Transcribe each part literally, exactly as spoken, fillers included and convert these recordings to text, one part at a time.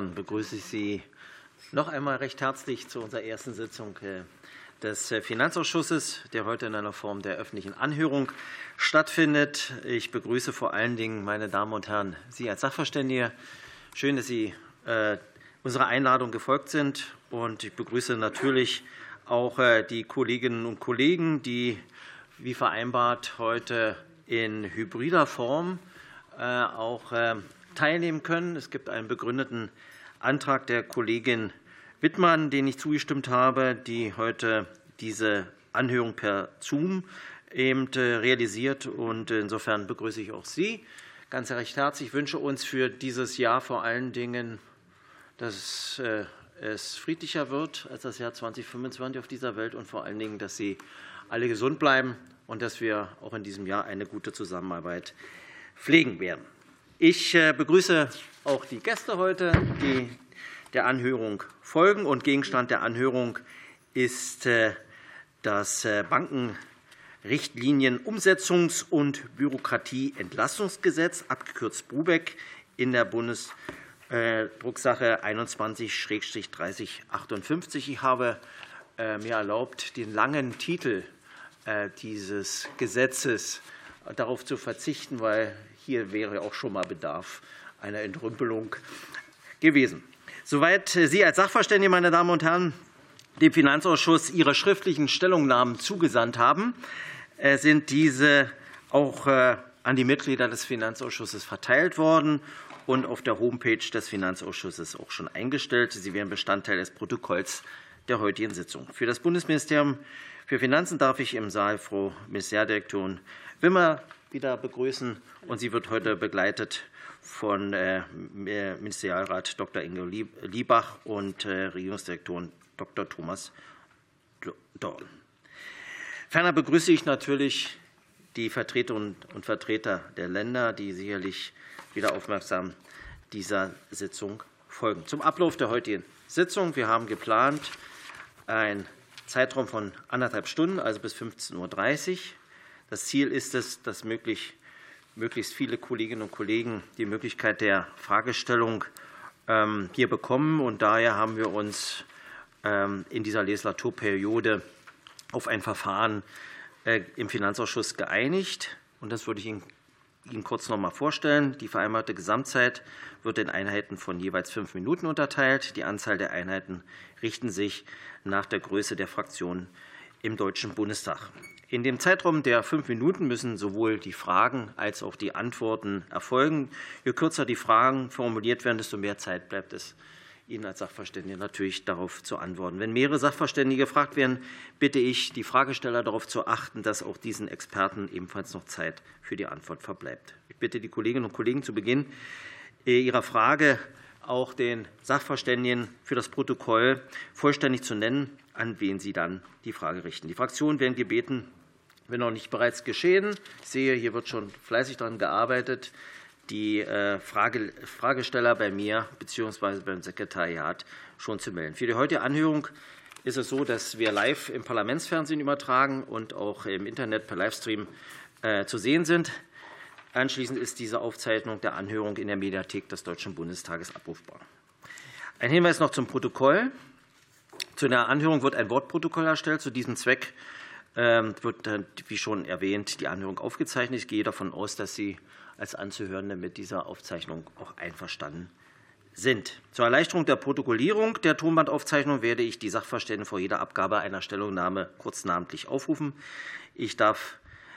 Herren, begrüße ich Sie noch einmal recht herzlich zu unserer ersten Sitzung des Finanzausschusses, der heute in einer Form der öffentlichen Anhörung stattfindet. Ich begrüße vor allen Dingen, meine Damen und Herren, Sie als Sachverständige. Schön, dass Sie äh, unserer Einladung gefolgt sind. Und ich begrüße natürlich auch äh, die Kolleginnen und Kollegen, die wie vereinbart heute in hybrider Form äh, auch äh, teilnehmen können. Es gibt einen begründeten Antrag der Kollegin Wittmann, den ich zugestimmt habe, die heute diese Anhörung per Zoom eben realisiert. Und insofern begrüße ich auch Sie ganz recht herzlich. Ich wünsche uns für dieses Jahr vor allen Dingen, dass es friedlicher wird als das Jahr zweitausendfünfundzwanzig auf dieser Welt und vor allen Dingen, dass Sie alle gesund bleiben und dass wir auch in diesem Jahr eine gute Zusammenarbeit pflegen werden. Ich begrüße auch die Gäste heute, die der Anhörung folgen. Und Gegenstand der Anhörung ist das Bankenrichtlinienumsetzungs- und Bürokratieentlastungsgesetz, abgekürzt BUBEG, in der Bundesdrucksache einundzwanzig dreißig achtundfünfzig. Ich habe mir erlaubt, den langen Titel dieses Gesetzes darauf zu verzichten, weil hier wäre auch schon mal Bedarf einer Entrümpelung gewesen. Soweit Sie als Sachverständige, meine Damen und Herren, dem Finanzausschuss Ihre schriftlichen Stellungnahmen zugesandt haben, sind diese auch an die Mitglieder des Finanzausschusses verteilt worden und auf der Homepage des Finanzausschusses auch schon eingestellt. Sie werden Bestandteil des Protokolls der heutigen Sitzung. Für das Bundesministerium für Finanzen darf ich im Saal Frau Ministerialdirektorin Wimmer wieder begrüßen, und sie wird heute begleitet von Ministerialrat Doktor Ingo Liebach und Regierungsdirektorin Doktor Thomas Dorn. Ferner begrüße ich natürlich die Vertreterinnen und Vertreter der Länder, die sicherlich wieder aufmerksam dieser Sitzung folgen. Zum Ablauf der heutigen Sitzung. Wir haben geplant einen Zeitraum von anderthalb Stunden, also bis fünfzehn Uhr dreißig. Das Ziel ist es, dass möglichst viele Kolleginnen und Kollegen die Möglichkeit der Fragestellung hier bekommen. Und daher haben wir uns in dieser Legislaturperiode auf ein Verfahren im Finanzausschuss geeinigt. Und das würde ich Ihnen kurz noch einmal vorstellen. Die vereinbarte Gesamtzeit wird in Einheiten von jeweils fünf Minuten unterteilt. Die Anzahl der Einheiten richten sich nach der Größe der Fraktionen im Deutschen Bundestag. In dem Zeitraum der fünf Minuten müssen sowohl die Fragen als auch die Antworten erfolgen. Je kürzer die Fragen formuliert werden, desto mehr Zeit bleibt es Ihnen als Sachverständige natürlich darauf zu antworten. Wenn mehrere Sachverständige gefragt werden, bitte ich die Fragesteller darauf zu achten, dass auch diesen Experten ebenfalls noch Zeit für die Antwort verbleibt. Ich bitte die Kolleginnen und Kollegen zu Beginn ihrer Frage auch den Sachverständigen für das Protokoll vollständig zu nennen, an wen sie dann die Frage richten. Die Fraktionen werden gebeten, wenn noch nicht bereits geschehen, ich sehe, hier wird schon fleißig daran gearbeitet, die Fragesteller bei mir bzw. beim Sekretariat schon zu melden. Für die heutige Anhörung ist es so, dass wir live im Parlamentsfernsehen übertragen und auch im Internet per Livestream zu sehen sind. Anschließend ist diese Aufzeichnung der Anhörung in der Mediathek des Deutschen Bundestages abrufbar. Ein Hinweis noch zum Protokoll. Zu der Anhörung wird ein Wortprotokoll erstellt. Zu diesem Zweck wird, wie schon erwähnt, die Anhörung aufgezeichnet. Ich gehe davon aus, dass Sie als Anzuhörende mit dieser Aufzeichnung auch einverstanden sind. Zur Erleichterung der Protokollierung der Tonbandaufzeichnung werde ich die Sachverständigen vor jeder Abgabe einer Stellungnahme kurz namentlich aufrufen. Ich darf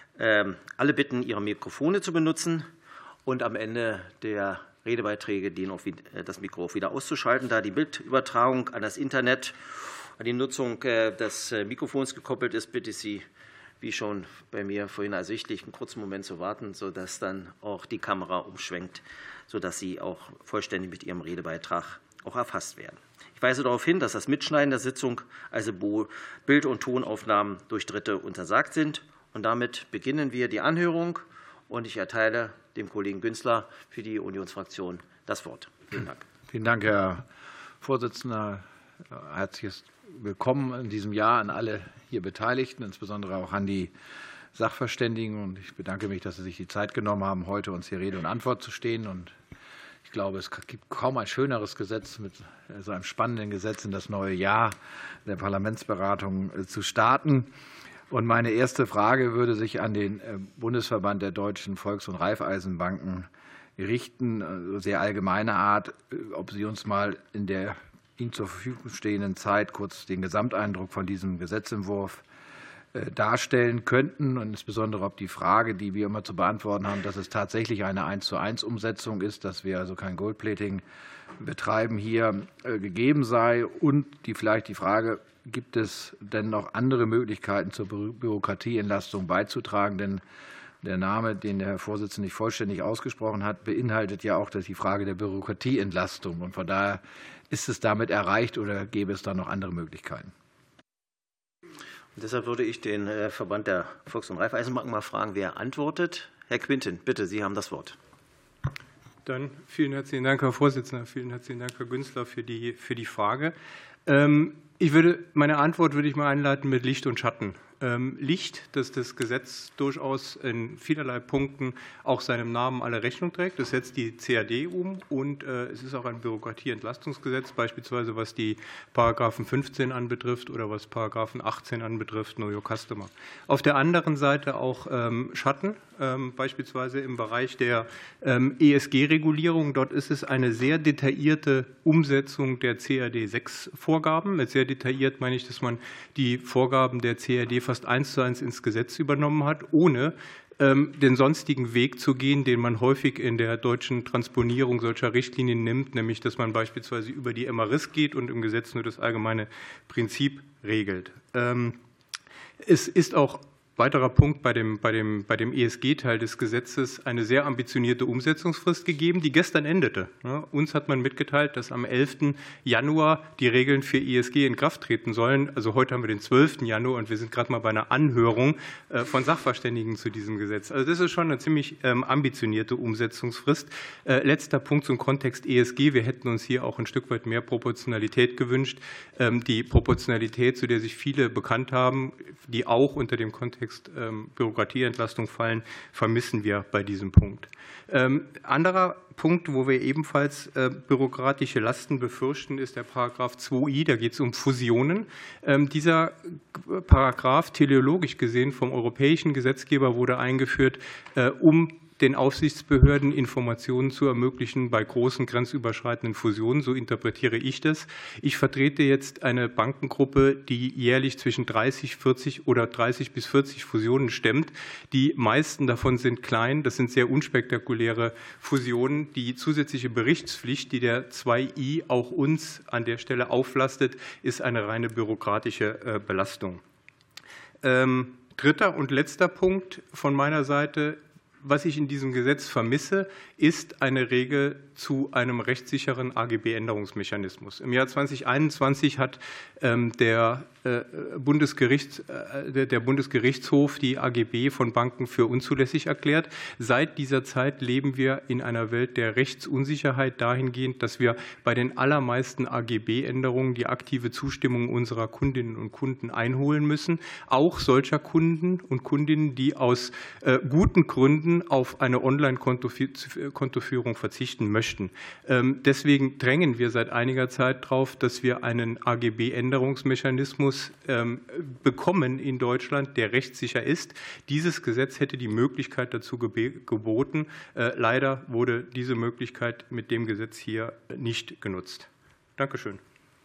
alle bitten, ihre Mikrofone zu benutzen und am Ende der Redebeiträge das Mikro wieder auszuschalten. Da die Bildübertragung an das Internet, an die Nutzung des Mikrofons gekoppelt ist, bitte ich Sie, wie schon bei mir vorhin ersichtlich, einen kurzen Moment zu warten, sodass dann auch die Kamera umschwenkt, sodass Sie auch vollständig mit Ihrem Redebeitrag auch erfasst werden. Ich weise darauf hin, dass das Mitschneiden der Sitzung, also Bild- und Tonaufnahmen durch Dritte, untersagt sind. Und damit beginnen wir die Anhörung. Und ich erteile dem Kollegen Günzler für die Unionsfraktion das Wort. Vielen Dank. Vielen Dank, Herr Vorsitzender. Herzliches Willkommen in diesem Jahr an alle hier Beteiligten, insbesondere auch an die Sachverständigen. Und ich bedanke mich, dass Sie sich die Zeit genommen haben, heute uns hier Rede und Antwort zu stehen und Ich glaube, es gibt kaum ein schöneres Gesetz, mit so einem spannenden Gesetz in das neue Jahr der Parlamentsberatung zu starten. Und meine erste Frage würde sich an den Bundesverband der deutschen Volks- und Raiffeisenbanken richten, sehr allgemeiner Art, ob Sie uns mal in der Ihnen zur Verfügung stehenden Zeit kurz den Gesamteindruck von diesem Gesetzentwurf darstellen könnten, und insbesondere ob die Frage, die wir immer zu beantworten haben, dass es tatsächlich eine eins zu eins Umsetzung ist, dass wir also kein Goldplating betreiben, hier gegeben sei, und die vielleicht die Frage, gibt es denn noch andere Möglichkeiten zur Bürokratieentlastung beizutragen? Denn der Name, den der Herr Vorsitzende nicht vollständig ausgesprochen hat, beinhaltet ja auch die Frage der Bürokratieentlastung. Und von daher ist es damit erreicht oder gäbe es da noch andere Möglichkeiten? Und deshalb würde ich den Verband der Volks- und Raiffeisenbanken mal fragen, wer antwortet. Herr Quinten, bitte, Sie haben das Wort. Dann vielen herzlichen Dank, Herr Vorsitzender. Vielen herzlichen Dank, Herr Günzler, für die, für die Frage. Ich würde, meine Antwort würde ich mal einleiten mit Licht und Schatten. Licht, dass das Gesetz durchaus in vielerlei Punkten auch seinem Namen alle Rechnung trägt. Das setzt die C A D um, und es ist auch ein Bürokratieentlastungsgesetz, beispielsweise was die Paragraphen fünfzehn anbetrifft oder was Paragraphen achtzehn anbetrifft, Know Your Customer. Auf der anderen Seite auch Schatten, beispielsweise im Bereich der E S G-Regulierung. Dort ist es eine sehr detaillierte Umsetzung der C A D sechs Vorgaben. Mit sehr detailliert meine ich, dass man die Vorgaben der C A D fast eins zu eins ins Gesetz übernommen hat, ohne den sonstigen Weg zu gehen, den man häufig in der deutschen Transponierung solcher Richtlinien nimmt, nämlich dass man beispielsweise über die M A R I S geht und im Gesetz nur das allgemeine Prinzip regelt. Es ist auch weiterer Punkt bei dem, bei dem, bei dem E S G-Teil des Gesetzes eine sehr ambitionierte Umsetzungsfrist gegeben, die gestern endete. Uns hat man mitgeteilt, dass am elften Januar die Regeln für E S G in Kraft treten sollen. Also heute haben wir den zwölften Januar und wir sind gerade mal bei einer Anhörung von Sachverständigen zu diesem Gesetz. Also das ist schon eine ziemlich ambitionierte Umsetzungsfrist. Letzter Punkt zum Kontext E S G. Wir hätten uns hier auch ein Stück weit mehr Proportionalität gewünscht. Die Proportionalität, zu der sich viele bekannt haben, die auch unter dem Kontext Bürokratieentlastung fallen, vermissen wir bei diesem Punkt. Ähm, anderer Punkt, wo wir ebenfalls äh, bürokratische Lasten befürchten, ist der Paragraph zwei i. Da geht es um Fusionen. Ähm, dieser Paragraph, teleologisch gesehen vom europäischen Gesetzgeber, wurde eingeführt, äh, um den Aufsichtsbehörden Informationen zu ermöglichen bei großen grenzüberschreitenden Fusionen. So interpretiere ich das. Ich vertrete jetzt eine Bankengruppe, die jährlich zwischen dreißig, vierzig oder dreißig bis vierzig Fusionen stemmt. Die meisten davon sind klein. Das sind sehr unspektakuläre Fusionen. Die zusätzliche Berichtspflicht, die der zwei i auch uns an der Stelle auflastet, ist eine reine bürokratische Belastung. Ähm, dritter und letzter Punkt von meiner Seite. Was ich in diesem Gesetz vermisse, ist eine Regel zu einem rechtssicheren A G B-Änderungsmechanismus. Im Jahr zweitausendeinundzwanzig hat der Bundesgerichts, der Bundesgerichtshof die A G B von Banken für unzulässig erklärt. Seit dieser Zeit leben wir in einer Welt der Rechtsunsicherheit dahingehend, dass wir bei den allermeisten A G B-Änderungen die aktive Zustimmung unserer Kundinnen und Kunden einholen müssen. Auch solcher Kunden und Kundinnen, die aus guten Gründen auf eine Online-Kontoführung verzichten möchten. Deswegen drängen wir seit einiger Zeit darauf, dass wir einen A G B-Änderungsmechanismus bekommen in Deutschland, der rechtssicher ist. Dieses Gesetz hätte die Möglichkeit dazu geboten. Leider wurde diese Möglichkeit mit dem Gesetz hier nicht genutzt. Dankeschön.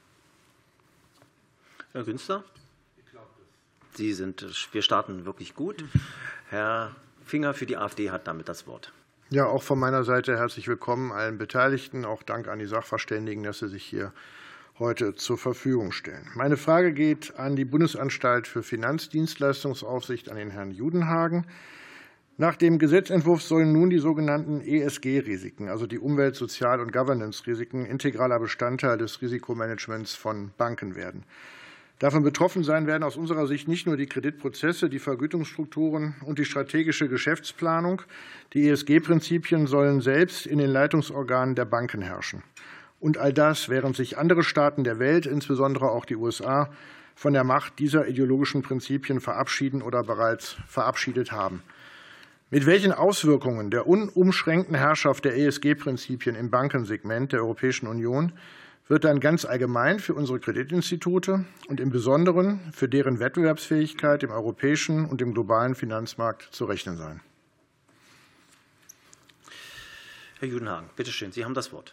Herr Günzler? Sie sind, wir starten wirklich gut. Herr Finger für die AfD hat damit das Wort. Ja, auch von meiner Seite herzlich willkommen allen Beteiligten. Auch Dank an die Sachverständigen, dass sie sich hier heute zur Verfügung stellen. Meine Frage geht an die Bundesanstalt für Finanzdienstleistungsaufsicht, an den Herrn Judenhagen. Nach dem Gesetzentwurf sollen nun die sogenannten E S G-Risiken, also die Umwelt-, Sozial- und Governance-Risiken, integraler Bestandteil des Risikomanagements von Banken werden. Davon betroffen sein werden aus unserer Sicht nicht nur die Kreditprozesse, die Vergütungsstrukturen und die strategische Geschäftsplanung. Die E S G-Prinzipien sollen selbst in den Leitungsorganen der Banken herrschen. Und all das, während sich andere Staaten der Welt, insbesondere auch die U S A, von der Macht dieser ideologischen Prinzipien verabschieden oder bereits verabschiedet haben. Mit welchen Auswirkungen der unumschränkten Herrschaft der E S G-Prinzipien im Bankensegment der Europäischen Union wird dann ganz allgemein für unsere Kreditinstitute und im Besonderen für deren Wettbewerbsfähigkeit im europäischen und im globalen Finanzmarkt zu rechnen sein? Herr Judenhagen, bitte schön, Sie haben das Wort.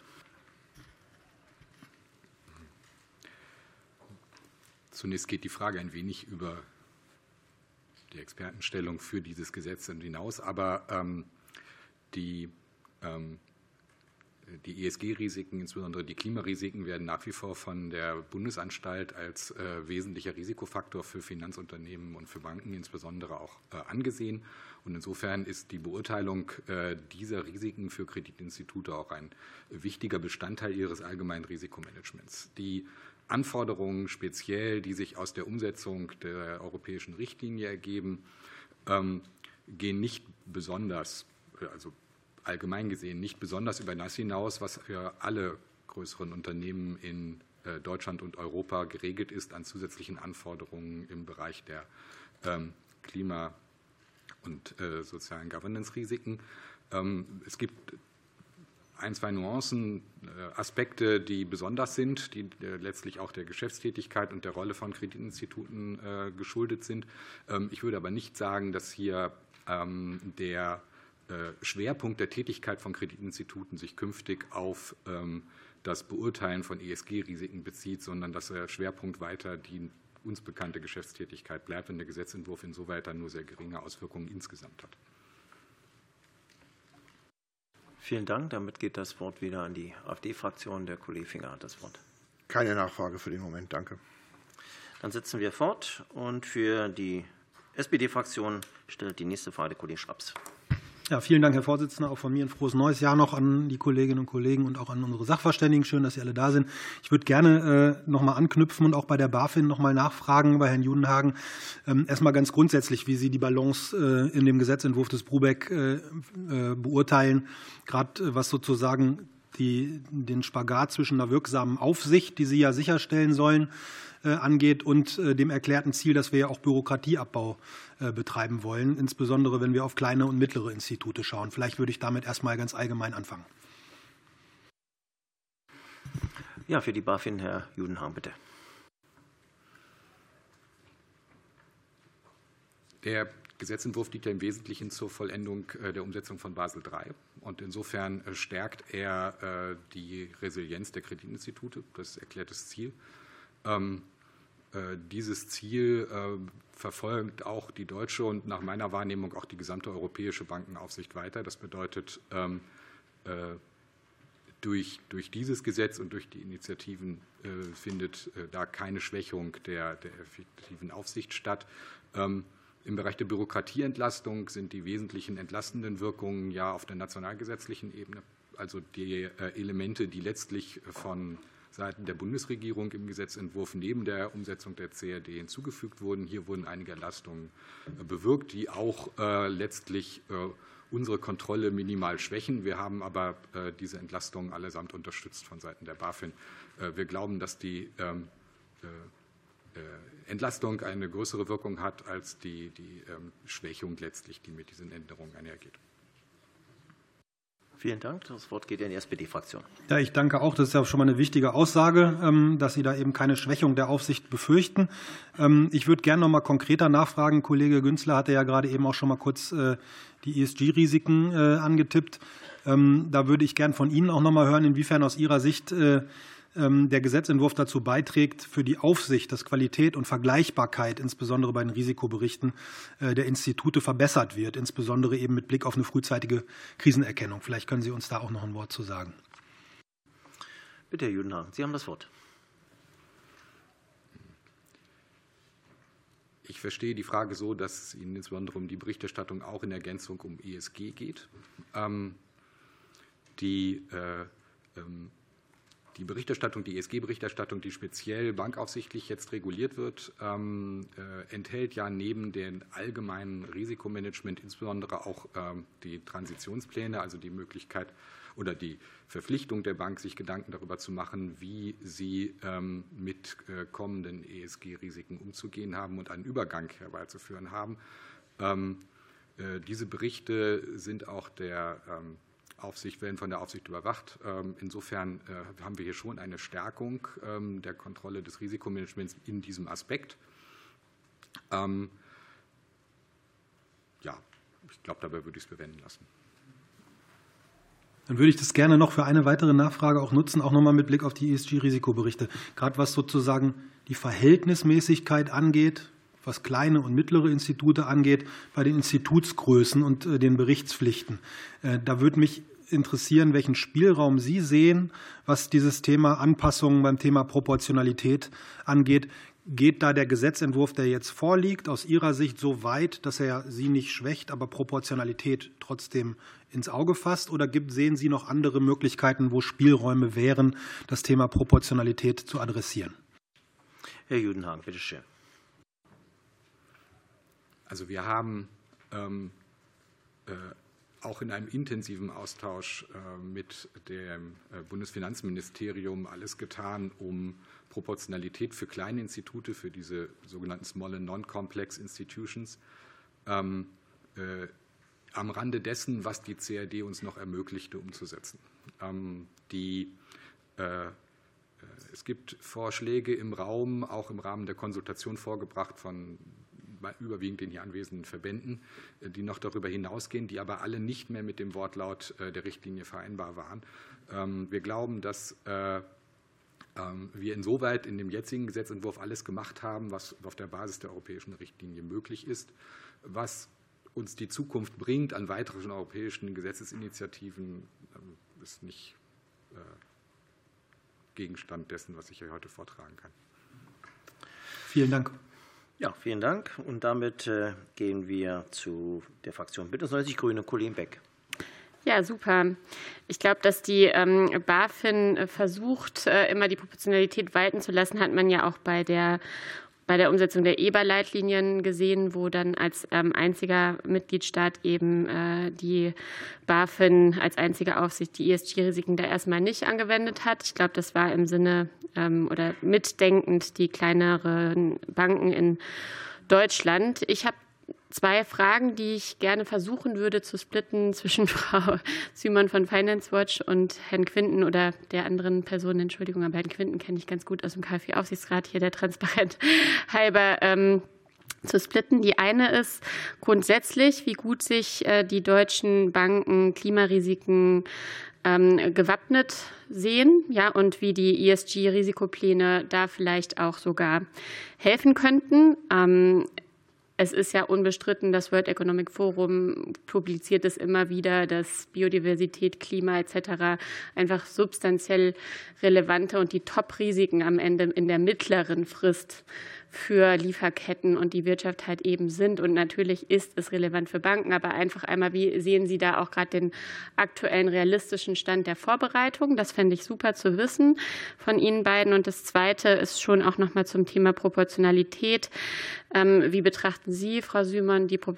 Zunächst geht die Frage ein wenig über die Expertenstellung für dieses Gesetz hinaus, aber ähm, die, ähm, die E S G-Risiken, insbesondere die Klimarisiken, werden nach wie vor von der Bundesanstalt als äh, wesentlicher Risikofaktor für Finanzunternehmen und für Banken insbesondere auch äh, angesehen. Und insofern ist die Beurteilung äh, dieser Risiken für Kreditinstitute auch ein wichtiger Bestandteil ihres allgemeinen Risikomanagements. Die Anforderungen speziell, die sich aus der Umsetzung der europäischen Richtlinie ergeben, ähm, gehen nicht besonders, also allgemein gesehen, nicht besonders über das hinaus, was für alle größeren Unternehmen in äh, Deutschland und Europa geregelt ist an zusätzlichen Anforderungen im Bereich der ähm, Klima- und äh, sozialen Governance-Risiken. Ähm, es gibt ein, zwei Nuancen, Aspekte, die besonders sind, die letztlich auch der Geschäftstätigkeit und der Rolle von Kreditinstituten geschuldet sind. Ich würde aber nicht sagen, dass hier der Schwerpunkt der Tätigkeit von Kreditinstituten sich künftig auf das Beurteilen von E S G-Risiken bezieht, sondern dass der Schwerpunkt weiter die uns bekannte Geschäftstätigkeit bleibt und der Gesetzentwurf insoweit dann nur sehr geringe Auswirkungen insgesamt hat. Vielen Dank. Damit geht das Wort wieder an die AfD-Fraktion. Der Kollege Finger hat das Wort. Keine Nachfrage für den Moment. Danke. Dann setzen wir fort. Und für die S P D-Fraktion stellt die nächste Frage der Kollege Schraps. Ja, vielen Dank, Herr Vorsitzender. Auch von mir ein frohes neues Jahr noch an die Kolleginnen und Kollegen und auch an unsere Sachverständigen. Schön, dass Sie alle da sind. Ich würde gerne äh, noch mal anknüpfen und auch bei der BaFin noch mal nachfragen, bei Herrn Judenhagen. Ähm, erst mal ganz grundsätzlich, wie Sie die Balance äh, in dem Gesetzentwurf des Brubeck äh, äh, beurteilen, gerade äh, was sozusagen die, den Spagat zwischen einer wirksamen Aufsicht, die Sie ja sicherstellen sollen, äh, angeht und äh, dem erklärten Ziel, dass wir ja auch Bürokratieabbau betreiben wollen, insbesondere wenn wir auf kleine und mittlere Institute schauen. Vielleicht würde ich damit erst mal ganz allgemein anfangen. Ja, für die BaFin Herr Judenhagen, bitte. Der Gesetzentwurf dient ja im Wesentlichen zur Vollendung der Umsetzung von Basel drei. Und insofern stärkt er die Resilienz der Kreditinstitute. Das ist erklärtes Ziel. Dieses Ziel verfolgt auch die deutsche und nach meiner Wahrnehmung auch die gesamte europäische Bankenaufsicht weiter. Das bedeutet, durch, durch dieses Gesetz und durch die Initiativen findet da keine Schwächung der, der effektiven Aufsicht statt. Im Bereich der Bürokratieentlastung sind die wesentlichen entlastenden Wirkungen ja auf der nationalgesetzlichen Ebene, also die Elemente, die letztlich von Seiten der Bundesregierung im Gesetzentwurf neben der Umsetzung der C R D hinzugefügt wurden. Hier wurden einige Entlastungen bewirkt, die auch äh, letztlich äh, unsere Kontrolle minimal schwächen. Wir haben aber äh, diese Entlastungen allesamt unterstützt von Seiten der BaFin. Äh, wir glauben, dass die ähm, äh, Entlastung eine größere Wirkung hat als die, die ähm, Schwächung letztlich, die mit diesen Änderungen einhergeht. Vielen Dank. Das Wort geht in die S P D-Fraktion. Ja, ich danke auch. Das ist ja schon mal eine wichtige Aussage, dass Sie da eben keine Schwächung der Aufsicht befürchten. Ich würde gerne noch mal konkreter nachfragen. Kollege Günzler hatte ja gerade eben auch schon mal kurz die E S G-Risiken angetippt. Da würde ich gerne von Ihnen auch noch mal hören, inwiefern aus Ihrer Sicht der Gesetzentwurf dazu beiträgt, für die Aufsicht, dass Qualität und Vergleichbarkeit, insbesondere bei den Risikoberichten der Institute, verbessert wird, insbesondere eben mit Blick auf eine frühzeitige Krisenerkennung. Vielleicht können Sie uns da auch noch ein Wort zu sagen. Bitte, Herr Judenhagen, Sie haben das Wort. Ich verstehe die Frage so, dass es Ihnen insbesondere um die Berichterstattung auch in Ergänzung um E S G geht. Ähm, die äh, ähm, Die Berichterstattung, die E S G-Berichterstattung, die speziell bankaufsichtlich jetzt reguliert wird, ähm, äh, enthält ja neben dem allgemeinen Risikomanagement insbesondere auch ähm, die Transitionspläne, also die Möglichkeit oder die Verpflichtung der Bank, sich Gedanken darüber zu machen, wie sie ähm, mit äh, kommenden E S G-Risiken umzugehen haben und einen Übergang herbeizuführen haben. Ähm, Diese Berichte sind auch der Aufsicht, werden von der Aufsicht überwacht. Insofern haben wir hier schon eine Stärkung der Kontrolle des Risikomanagements in diesem Aspekt. Ähm, ja, ich glaube, dabei würde ich es bewenden lassen. Dann würde ich das gerne noch für eine weitere Nachfrage auch nutzen, auch nochmal mit Blick auf die E S G-Risikoberichte. Gerade was sozusagen die Verhältnismäßigkeit angeht, was kleine und mittlere Institute angeht, bei den Institutsgrößen und den Berichtspflichten. Da würde mich interessieren, welchen Spielraum Sie sehen, was dieses Thema Anpassungen beim Thema Proportionalität angeht. Geht da der Gesetzentwurf, der jetzt vorliegt, aus Ihrer Sicht so weit, dass er Sie nicht schwächt, aber Proportionalität trotzdem ins Auge fasst? Oder gibt, sehen Sie noch andere Möglichkeiten, wo Spielräume wären, das Thema Proportionalität zu adressieren? Herr Judenhagen, bitte schön. Also wir haben ähm, äh, auch in einem intensiven Austausch äh, mit dem äh, Bundesfinanzministerium alles getan, um Proportionalität für kleine Institute, für diese sogenannten Small and Non-Complex Institutions, ähm, äh, am Rande dessen, was die C R D uns noch ermöglichte, umzusetzen. Ähm, die, äh, es gibt Vorschläge im Raum, auch im Rahmen der Konsultation vorgebracht von überwiegend den hier anwesenden Verbänden, die noch darüber hinausgehen, die aber alle nicht mehr mit dem Wortlaut der Richtlinie vereinbar waren. Wir glauben, dass wir insoweit in dem jetzigen Gesetzentwurf alles gemacht haben, was auf der Basis der europäischen Richtlinie möglich ist. Was uns die Zukunft bringt an weiteren europäischen Gesetzesinitiativen, ist nicht Gegenstand dessen, was ich hier heute vortragen kann. Vielen Dank. Ja, vielen Dank. Und damit äh, gehen wir zu der Fraktion Bündnis neunzig Grüne, Colleen Beck. Ja, super. Ich glaube, dass die ähm, BaFin versucht, äh, immer die Proportionalität walten zu lassen, hat man ja auch bei der bei der Umsetzung der E B A-Leitlinien gesehen, wo dann als ähm, einziger Mitgliedstaat eben äh, die BaFin als einzige Aufsicht die E S G-Risiken da erstmal nicht angewendet hat. Ich glaube, das war im Sinne ähm, oder mitdenkend die kleineren Banken in Deutschland. Ich habe zwei Fragen, die ich gerne versuchen würde zu splitten zwischen Frau Sümann von Finance Watch und Herrn Quinten oder der anderen Person, Entschuldigung, aber Herrn Quinten kenne ich ganz gut aus dem KfW-Aufsichtsrat, hier der Transparenz halber, ähm, zu splitten. Die eine ist grundsätzlich, wie gut sich äh, die deutschen Banken Klimarisiken ähm, gewappnet sehen, ja, und wie die E S G-Risikopläne da vielleicht auch sogar helfen könnten. Ähm, Es ist ja unbestritten, das World Economic Forum publiziert es immer wieder, dass Biodiversität, Klima et cetera einfach substanziell relevante und die Top-Risiken am Ende in der mittleren Frist für Lieferketten und die Wirtschaft halt eben sind. Und natürlich ist es relevant für Banken, aber einfach einmal, wie sehen Sie da auch gerade den aktuellen realistischen Stand der Vorbereitung? Das fände ich super zu wissen von Ihnen beiden. Und das Zweite ist schon auch noch mal zum Thema Proportionalität. Wie betrachten Sie, Frau Sümann, die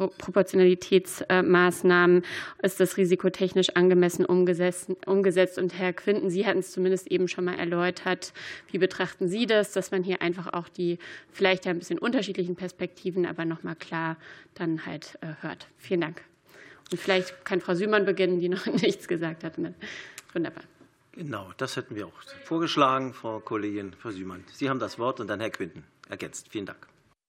Proportionalitätsmaßnahmen? Ist das risikotechnisch angemessen umgesetzt? Und Herr Quinten, Sie hatten es zumindest eben schon mal erläutert. Wie betrachten Sie das, dass man hier einfach auch die vielleicht ein bisschen unterschiedlichen Perspektiven, aber noch mal klar dann halt hört? Vielen Dank. Und vielleicht kann Frau Sümann beginnen, die noch nichts gesagt hat. Wunderbar. Genau, das hätten wir auch vorgeschlagen, Frau Kollegin, Frau Sümann. Sie haben das Wort und dann Herr Quinten ergänzt. Vielen Dank.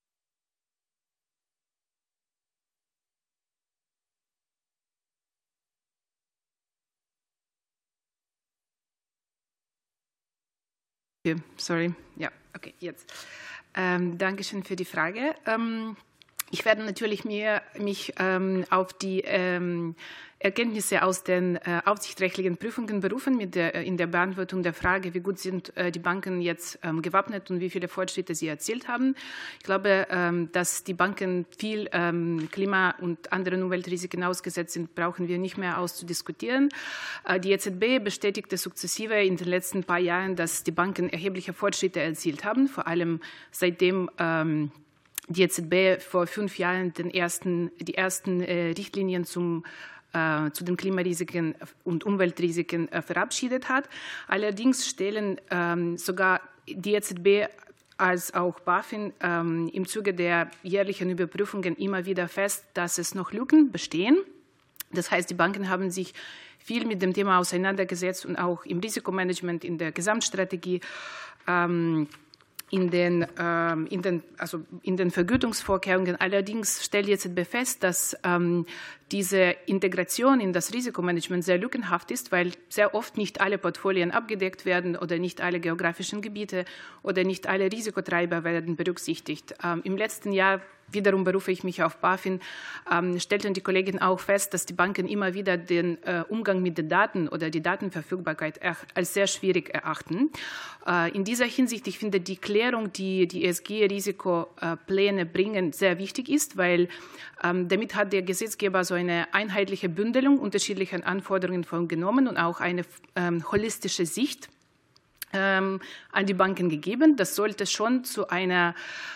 Sorry, ja, okay, jetzt. Ähm, Dankeschön für die Frage. Ähm, ich werde natürlich mir, mich ähm, auf die ähm, Erkenntnisse aus den äh, aufsichtsrechtlichen Prüfungen berufen mit der, in der Beantwortung der Frage, wie gut sind äh, die Banken jetzt ähm, gewappnet und wie viele Fortschritte sie erzielt haben. Ich glaube, ähm, dass die Banken viel ähm, Klima- und anderen Umweltrisiken ausgesetzt sind, brauchen wir nicht mehr auszudiskutieren. Äh, die E Z B bestätigte sukzessive in den letzten paar Jahren, dass die Banken erhebliche Fortschritte erzielt haben, vor allem seitdem ähm, die E Z B vor fünf Jahren den ersten, die ersten äh, Richtlinien zum zu den Klimarisiken und Umweltrisiken verabschiedet hat. Allerdings stellen sogar die E Z B als auch BaFin im Zuge der jährlichen Überprüfungen immer wieder fest, dass es noch Lücken bestehen. Das heißt, die Banken haben sich viel mit dem Thema auseinandergesetzt und auch im Risikomanagement, in der Gesamtstrategie, ähm, in den, ähm, in den, also in den Vergütungsvorkehrungen. Allerdings stellt die E Z B fest, dass ähm, diese Integration in das Risikomanagement sehr lückenhaft ist, weil sehr oft nicht alle Portfolien abgedeckt werden oder nicht alle geografischen Gebiete oder nicht alle Risikotreiber werden berücksichtigt. Ähm, Im letzten Jahr, wiederum berufe ich mich auf BaFin, ähm, stellten die Kolleginnen auch fest, dass die Banken immer wieder den äh, Umgang mit den Daten oder die Datenverfügbarkeit als sehr schwierig erachten. Äh, in dieser Hinsicht, ich finde, die Klärung, die die E S G-Risikopläne bringen, sehr wichtig ist, weil ähm, damit hat der Gesetzgeber so eine einheitliche Bündelung unterschiedlicher Anforderungen vorgenommen und auch eine ähm, holistische Sicht ähm, an die Banken gegeben. Das sollte schon zu einer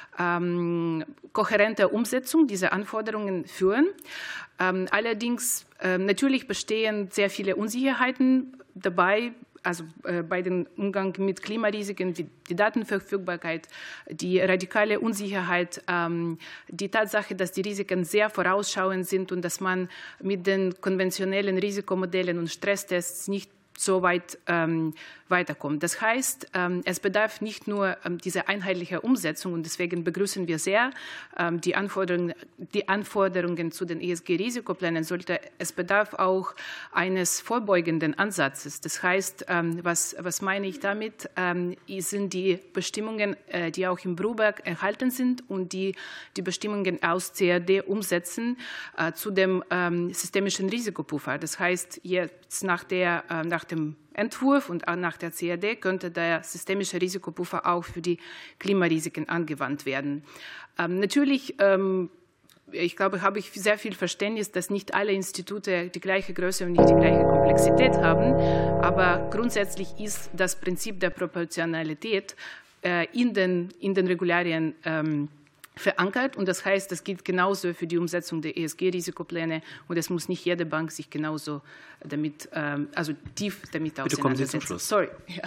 ähm, kohärenten Umsetzung dieser Anforderungen führen. Ähm, allerdings äh, natürlich bestehen sehr viele Unsicherheiten dabei, also äh, bei dem Umgang mit Klimarisiken, wie die Datenverfügbarkeit, die radikale Unsicherheit, ähm, die Tatsache, dass die Risiken sehr vorausschauend sind und dass man mit den konventionellen Risikomodellen und Stresstests nicht so weit ähm, weiterkommt. Das heißt, ähm, es bedarf nicht nur ähm, dieser einheitlichen Umsetzung und deswegen begrüßen wir sehr ähm, die Anforderungen, die Anforderungen zu den E S G-Risikoplänen. Sollte es bedarf auch eines vorbeugenden Ansatzes. Das heißt, ähm, was, was meine ich damit, ähm, sind die Bestimmungen, äh, die auch im Bruberg enthalten sind und die die Bestimmungen aus C R D umsetzen äh, zu dem ähm, systemischen Risikopuffer. Das heißt, jetzt nach der äh, nach dem Entwurf und auch nach der C R D könnte der systemische Risikopuffer auch für die Klimarisiken angewandt werden. Ähm, natürlich, ähm, ich glaube, habe ich sehr viel Verständnis, dass nicht alle Institute die gleiche Größe und nicht die gleiche Komplexität haben. Aber grundsätzlich ist das Prinzip der Proportionalität äh, in den, in den Regularien ähm, verankert. Und das heißt, das gilt genauso für die Umsetzung der E S G-Risikopläne. Und es muss nicht jede Bank sich genauso damit, also tief damit auseinandersetzen. Bitte kommen Sie zum Schluss. Sorry. Ja.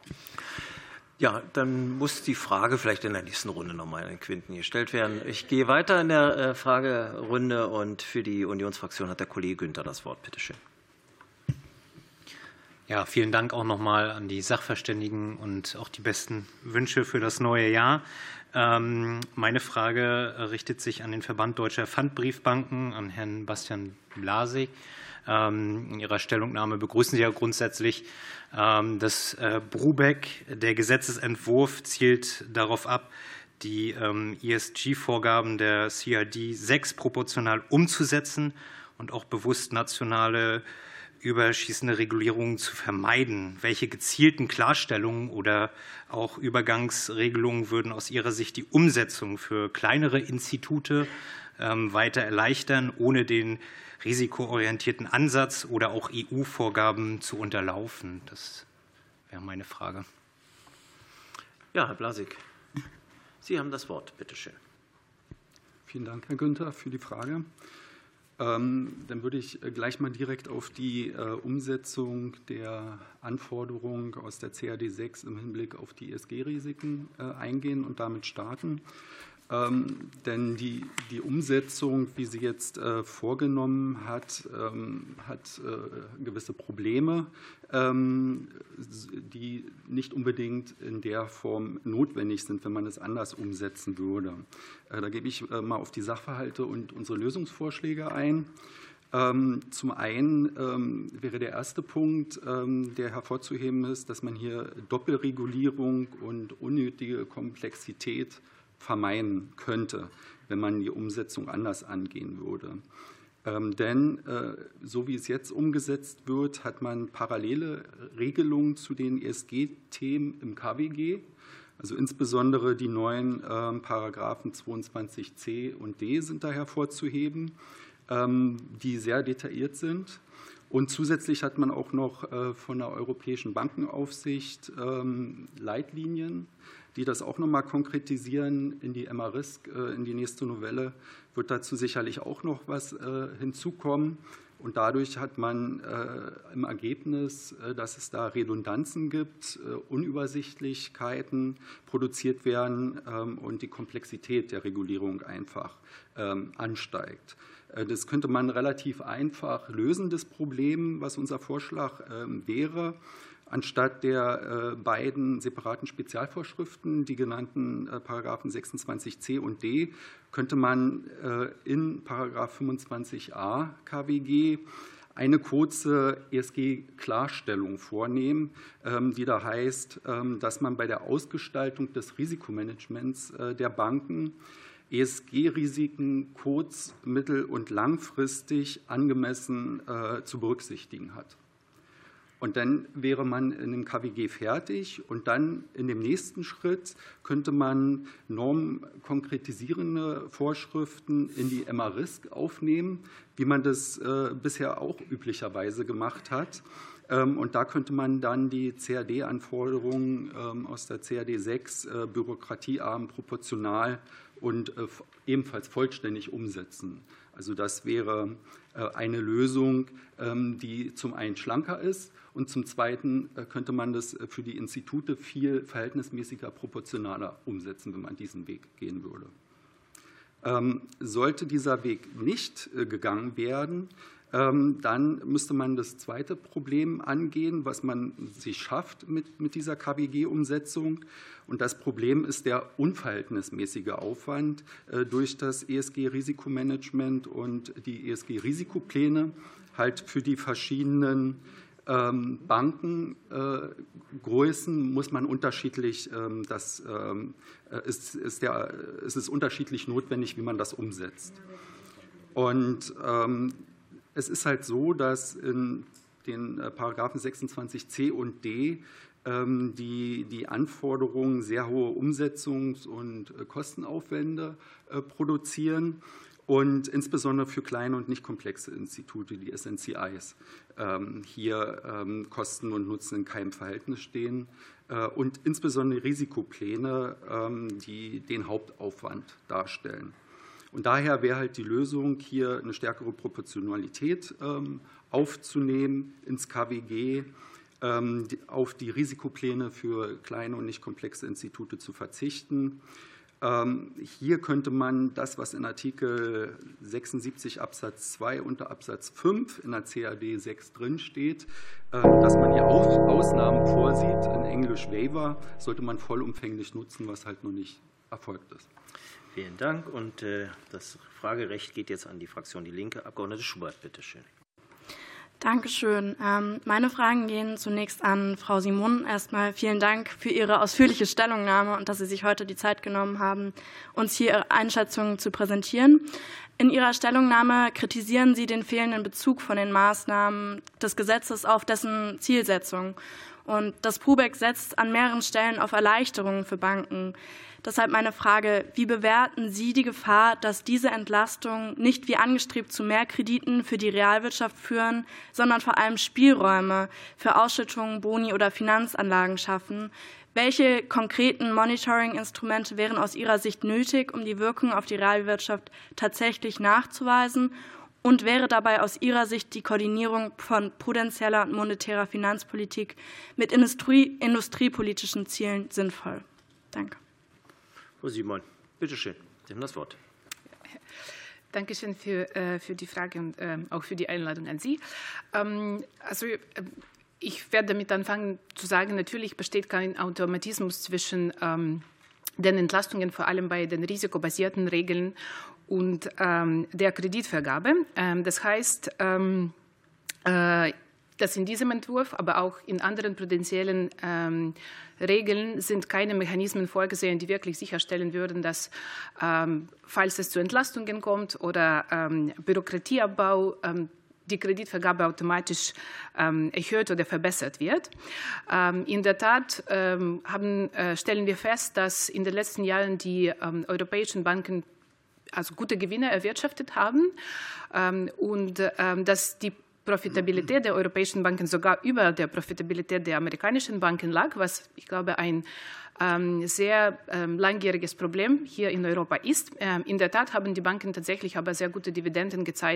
Ja, dann muss die Frage vielleicht in der nächsten Runde nochmal in Quinten gestellt werden. Ich gehe weiter in der Fragerunde und für die Unionsfraktion hat der Kollege Günther das Wort. Bitte schön. Ja, vielen Dank auch nochmal an die Sachverständigen und auch die besten Wünsche für das neue Jahr. Meine Frage richtet sich an den Verband Deutscher Pfandbriefbanken, an Herrn Bastian Blasig. In Ihrer Stellungnahme begrüßen Sie ja grundsätzlich, dass Brubeck, der Gesetzesentwurf, zielt darauf ab, die E S G-Vorgaben der C R D sechs proportional umzusetzen und auch bewusst nationale überschießende Regulierungen zu vermeiden. Welche gezielten Klarstellungen oder auch Übergangsregelungen würden aus Ihrer Sicht die Umsetzung für kleinere Institute weiter erleichtern, ohne den risikoorientierten Ansatz oder auch E U-Vorgaben zu unterlaufen? Das wäre meine Frage. Ja, Herr Blasig, Sie haben das Wort. Bitte schön. Vielen Dank, Herr Günther, für die Frage. Dann würde ich gleich mal direkt auf die Umsetzung der Anforderungen aus der C R D sechs im Hinblick auf die E S G-Risiken eingehen und damit starten. Ähm, denn die, die Umsetzung, wie sie jetzt äh, vorgenommen hat, ähm, hat äh, gewisse Probleme, ähm, die nicht unbedingt in der Form notwendig sind, wenn man es anders umsetzen würde. Äh, da gebe ich äh, mal auf die Sachverhalte und unsere Lösungsvorschläge ein. Ähm, zum einen ähm, wäre der erste Punkt, ähm, der hervorzuheben ist, dass man hier Doppelregulierung und unnötige Komplexität vermeiden könnte, wenn man die Umsetzung anders angehen würde. Ähm, denn äh, so wie es jetzt umgesetzt wird, hat man parallele Regelungen zu den E S G-Themen im K W G, also insbesondere die neuen äh, Paragraphen zweiundzwanzig c und d sind da hervorzuheben, ähm, die sehr detailliert sind. Und zusätzlich hat man auch noch äh, von der Europäischen Bankenaufsicht ähm, Leitlinien, die das auch noch mal konkretisieren in die M A-Risk, in die nächste Novelle, wird dazu sicherlich auch noch was hinzukommen. Und dadurch hat man äh, im Ergebnis, äh, dass es da Redundanzen gibt, äh, Unübersichtlichkeiten produziert werden ähm, und die Komplexität der Regulierung einfach ähm, ansteigt. Äh, das könnte man relativ einfach lösen, das Problem, was unser Vorschlag äh, wäre. Anstatt der äh, beiden separaten Spezialvorschriften, die genannten äh, Paragraphen sechsundzwanzig c und d, könnte man äh, in Paragraph fünfundzwanzig a K W G eine kurze E S G-Klarstellung vornehmen, ähm, die da heißt, ähm, dass man bei der Ausgestaltung des Risikomanagements äh, der Banken E S G-Risiken kurz-, mittel- und langfristig angemessen äh, zu berücksichtigen hat. Und dann wäre man in dem K W G fertig und dann in dem nächsten Schritt könnte man normkonkretisierende Vorschriften in die M A-Risk aufnehmen, wie man das äh, bisher auch üblicherweise gemacht hat. Ähm, und da könnte man dann die C R D-Anforderungen ähm, aus der C R D sechs äh, bürokratiearm, proportional und äh, ebenfalls vollständig umsetzen. Also das wäre äh, eine Lösung, ähm, die zum einen schlanker ist und zum Zweiten könnte man das für die Institute viel verhältnismäßiger, proportionaler umsetzen, wenn man diesen Weg gehen würde. Ähm, sollte dieser Weg nicht äh, gegangen werden, ähm, dann müsste man das zweite Problem angehen, was man sich schafft mit, mit dieser K W G-Umsetzung. Und das Problem ist der unverhältnismäßige Aufwand äh, durch das E S G-Risikomanagement und die E S G-Risikopläne halt für die verschiedenen Ähm, Bankengrößen äh, muss man unterschiedlich, ähm, das ähm, ist, ist, der, ist es unterschiedlich notwendig, wie man das umsetzt. Und ähm, es ist halt so, dass in den äh, Paragraphen sechsundzwanzig c und d ähm, die, die Anforderungen sehr hohe Umsetzungs- und äh, Kostenaufwände äh, produzieren. Und insbesondere für kleine und nicht komplexe Institute, die S N C Is, hier Kosten und Nutzen in keinem Verhältnis stehen und insbesondere Risikopläne, die den Hauptaufwand darstellen. Und daher wäre halt die Lösung, hier eine stärkere Proportionalität aufzunehmen ins K W G, auf die Risikopläne für kleine und nicht komplexe Institute zu verzichten. Hier könnte man das, was in Artikel sechsundsiebzig Absatz zwei unter Absatz fünf in der C R D sechs drinsteht, dass man hier Ausnahmen vorsieht, in Englisch Waiver, sollte man vollumfänglich nutzen, was halt noch nicht erfolgt ist. Vielen Dank. Und das Fragerecht geht jetzt an die Fraktion Die Linke. Abgeordnete Schubert, bitte schön. Dankeschön. Meine Fragen gehen zunächst an Frau Simon. Erstmal vielen Dank für Ihre ausführliche Stellungnahme und dass Sie sich heute die Zeit genommen haben, uns hier Ihre Einschätzungen zu präsentieren. In Ihrer Stellungnahme kritisieren Sie den fehlenden Bezug von den Maßnahmen des Gesetzes auf dessen Zielsetzung. Und das PRUBEC setzt an mehreren Stellen auf Erleichterungen für Banken. Deshalb meine Frage, wie bewerten Sie die Gefahr, dass diese Entlastungen nicht wie angestrebt zu mehr Krediten für die Realwirtschaft führen, sondern vor allem Spielräume für Ausschüttungen, Boni oder Finanzanlagen schaffen? Welche konkreten Monitoring-Instrumente wären aus Ihrer Sicht nötig, um die Wirkung auf die Realwirtschaft tatsächlich nachzuweisen? Und wäre dabei aus Ihrer Sicht die Koordinierung von prudenzieller und monetärer Finanzpolitik mit Industrie, industriepolitischen Zielen sinnvoll? Danke. Frau Simon, bitte schön, Sie haben das Wort. Danke schön für, für die Frage und auch für die Einladung an Sie. Also, ich werde damit anfangen zu sagen, natürlich besteht kein Automatismus zwischen den Entlastungen, vor allem bei den risikobasierten Regeln und der Kreditvergabe. Das heißt, dass in diesem Entwurf, aber auch in anderen prudentiellen ähm, Regeln sind keine Mechanismen vorgesehen, die wirklich sicherstellen würden, dass, ähm, falls es zu Entlastungen kommt oder ähm, Bürokratieabbau, ähm, die Kreditvergabe automatisch ähm, erhöht oder verbessert wird. Ähm, in der Tat ähm, haben, äh, stellen wir fest, dass in den letzten Jahren die ähm, europäischen Banken also gute Gewinne erwirtschaftet haben ähm, und ähm, dass die Profitabilität der europäischen Banken sogar über der Profitabilität der amerikanischen Banken lag, was ich glaube ein ähm, sehr ähm, langjähriges Problem hier in Europa ist. Ähm, in der Tat haben die Banken tatsächlich aber sehr gute Dividenden gezahlt,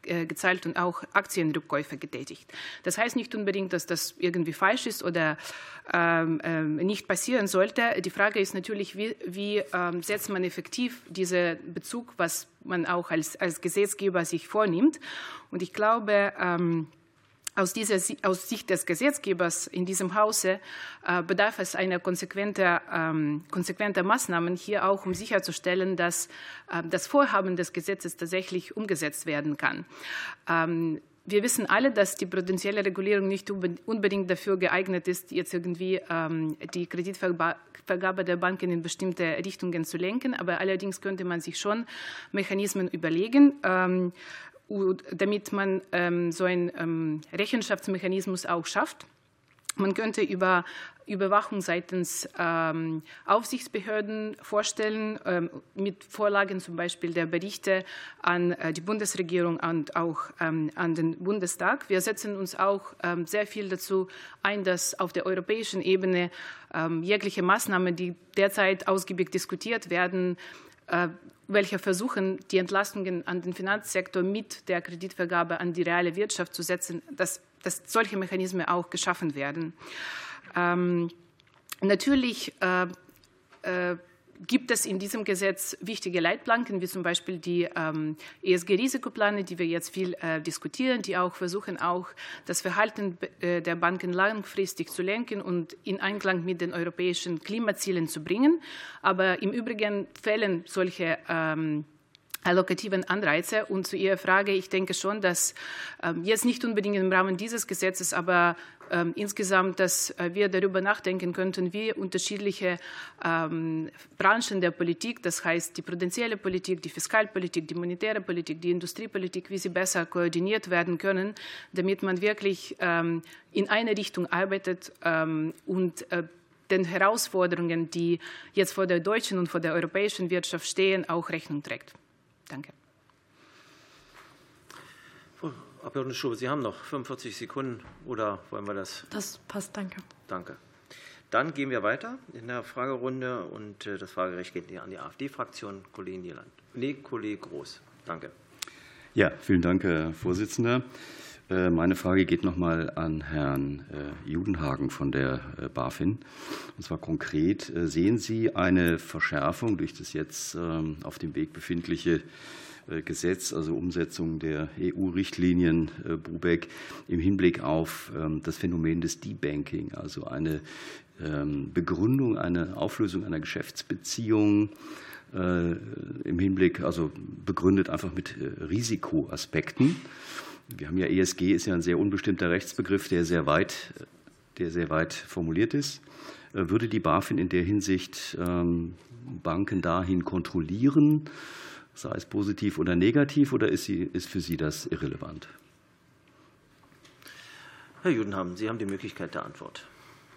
gezahlt und auch Aktienrückkäufe getätigt. Das heißt nicht unbedingt, dass das irgendwie falsch ist oder ähm, nicht passieren sollte. Die Frage ist natürlich, wie, wie ähm, setzt man effektiv diesen Bezug, was man auch als, als Gesetzgeber sich vornimmt. Und ich glaube, ähm, Aus, dieser, aus Sicht des Gesetzgebers in diesem Hause äh, bedarf es einer konsequenter, ähm, konsequenter Maßnahmen hier auch, um sicherzustellen, dass äh, das Vorhaben des Gesetzes tatsächlich umgesetzt werden kann. Ähm, wir wissen alle, dass die prudentielle Regulierung nicht unbedingt dafür geeignet ist, jetzt irgendwie ähm, die Kreditvergabe der Banken in bestimmte Richtungen zu lenken. Aber allerdings könnte man sich schon Mechanismen überlegen, ähm, damit man ähm, so einen ähm, Rechenschaftsmechanismus auch schafft. Man könnte über Überwachung seitens ähm, Aufsichtsbehörden vorstellen, ähm, mit Vorlagen zum Beispiel der Berichte an äh, die Bundesregierung und auch ähm, an den Bundestag. Wir setzen uns auch ähm, sehr viel dazu ein, dass auf der europäischen Ebene ähm, jegliche Maßnahmen, die derzeit ausgiebig diskutiert werden, äh, welche versuchen, die Entlastungen an den Finanzsektor mit der Kreditvergabe an die reale Wirtschaft zu setzen, dass, dass solche Mechanismen auch geschaffen werden. Ähm, natürlich äh, äh, gibt es in diesem Gesetz wichtige Leitplanken, wie zum Beispiel die ähm, E S G-Risikopläne, die wir jetzt viel äh, diskutieren, die auch versuchen, auch das Verhalten äh, der Banken langfristig zu lenken und in Einklang mit den europäischen Klimazielen zu bringen. Aber im Übrigen fehlen solche ähm, allokativen Anreize. Und zu Ihrer Frage, ich denke schon, dass ähm, jetzt nicht unbedingt im Rahmen dieses Gesetzes, aber ähm, insgesamt, dass äh, wir darüber nachdenken könnten, wie unterschiedliche ähm, Branchen der Politik, das heißt die prudentielle Politik, die Fiskalpolitik, die monetäre Politik, die Industriepolitik, wie sie besser koordiniert werden können, damit man wirklich ähm, in eine Richtung arbeitet ähm, und äh, den Herausforderungen, die jetzt vor der deutschen und vor der europäischen Wirtschaft stehen, auch Rechnung trägt. Danke. Frau Abgeordnete Schobe, Sie haben noch fünfundvierzig Sekunden, oder wollen wir das? Das passt, danke. Danke. Dann gehen wir weiter in der Fragerunde und das Fragerecht geht an die AfD-Fraktion. Kollege Nieland. Nee, Kollege Groß. Danke. Ja, vielen Dank, Herr Vorsitzender. Meine Frage geht noch mal an Herrn Judenhagen von der BaFin. Und zwar konkret, sehen Sie eine Verschärfung durch das jetzt auf dem Weg befindliche Gesetz, also Umsetzung der E U-Richtlinien BUBEC, im Hinblick auf das Phänomen des Debanking, also eine Begründung, eine Auflösung einer Geschäftsbeziehung im Hinblick, also begründet einfach mit Risikoaspekten? Wir haben ja, E S G ist ja ein sehr unbestimmter Rechtsbegriff, der sehr weit, der sehr weit formuliert ist. Würde die BaFin in der Hinsicht Banken dahin kontrollieren, sei es positiv oder negativ, oder ist, sie, ist für Sie das irrelevant? Herr Judenhagen, Sie haben die Möglichkeit der Antwort.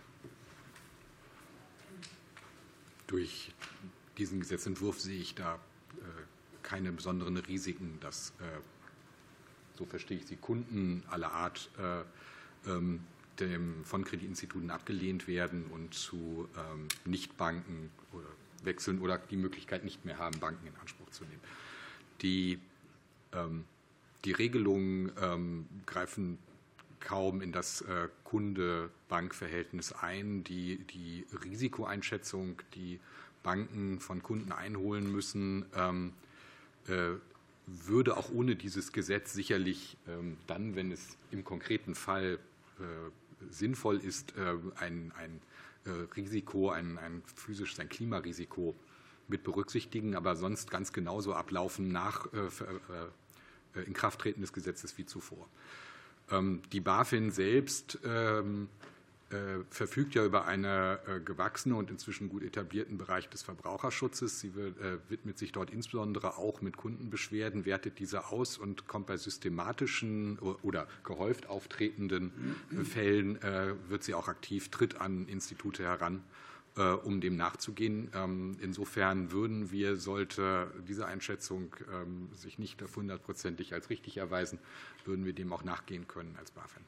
Durch diesen Gesetzentwurf sehe ich da keine besonderen Risiken, dass, so verstehe ich Sie, Kunden aller Art äh, ähm, dem, von Kreditinstituten abgelehnt werden und zu ähm, Nichtbanken oder wechseln oder die Möglichkeit nicht mehr haben, Banken in Anspruch zu nehmen. Die, ähm, die Regelungen ähm, greifen kaum in das äh, Kunde-Bank-Verhältnis ein. Die, die Risikoeinschätzung, die Banken von Kunden einholen müssen, ähm, äh, würde auch ohne dieses Gesetz sicherlich ähm, dann, wenn es im konkreten Fall äh, sinnvoll ist, äh, ein, ein äh, Risiko, ein, ein physisches, ein Klimarisiko mit berücksichtigen, aber sonst ganz genauso ablaufen nach äh, äh, Inkrafttreten des Gesetzes wie zuvor. Ähm, die BaFin selbst ähm, äh, verfügt ja über einen äh, gewachsenen und inzwischen gut etablierten Bereich des Verbraucherschutzes. Sie wird, äh, widmet sich dort insbesondere auch mit Kundenbeschwerden, wertet diese aus und kommt bei systematischen oder gehäuft auftretenden äh, Fällen, äh, wird sie auch aktiv, tritt an Institute heran, äh, um dem nachzugehen. Ähm, insofern würden wir, sollte diese Einschätzung ähm, sich nicht hundertprozentig als richtig erweisen, würden wir dem auch nachgehen können als BaFin.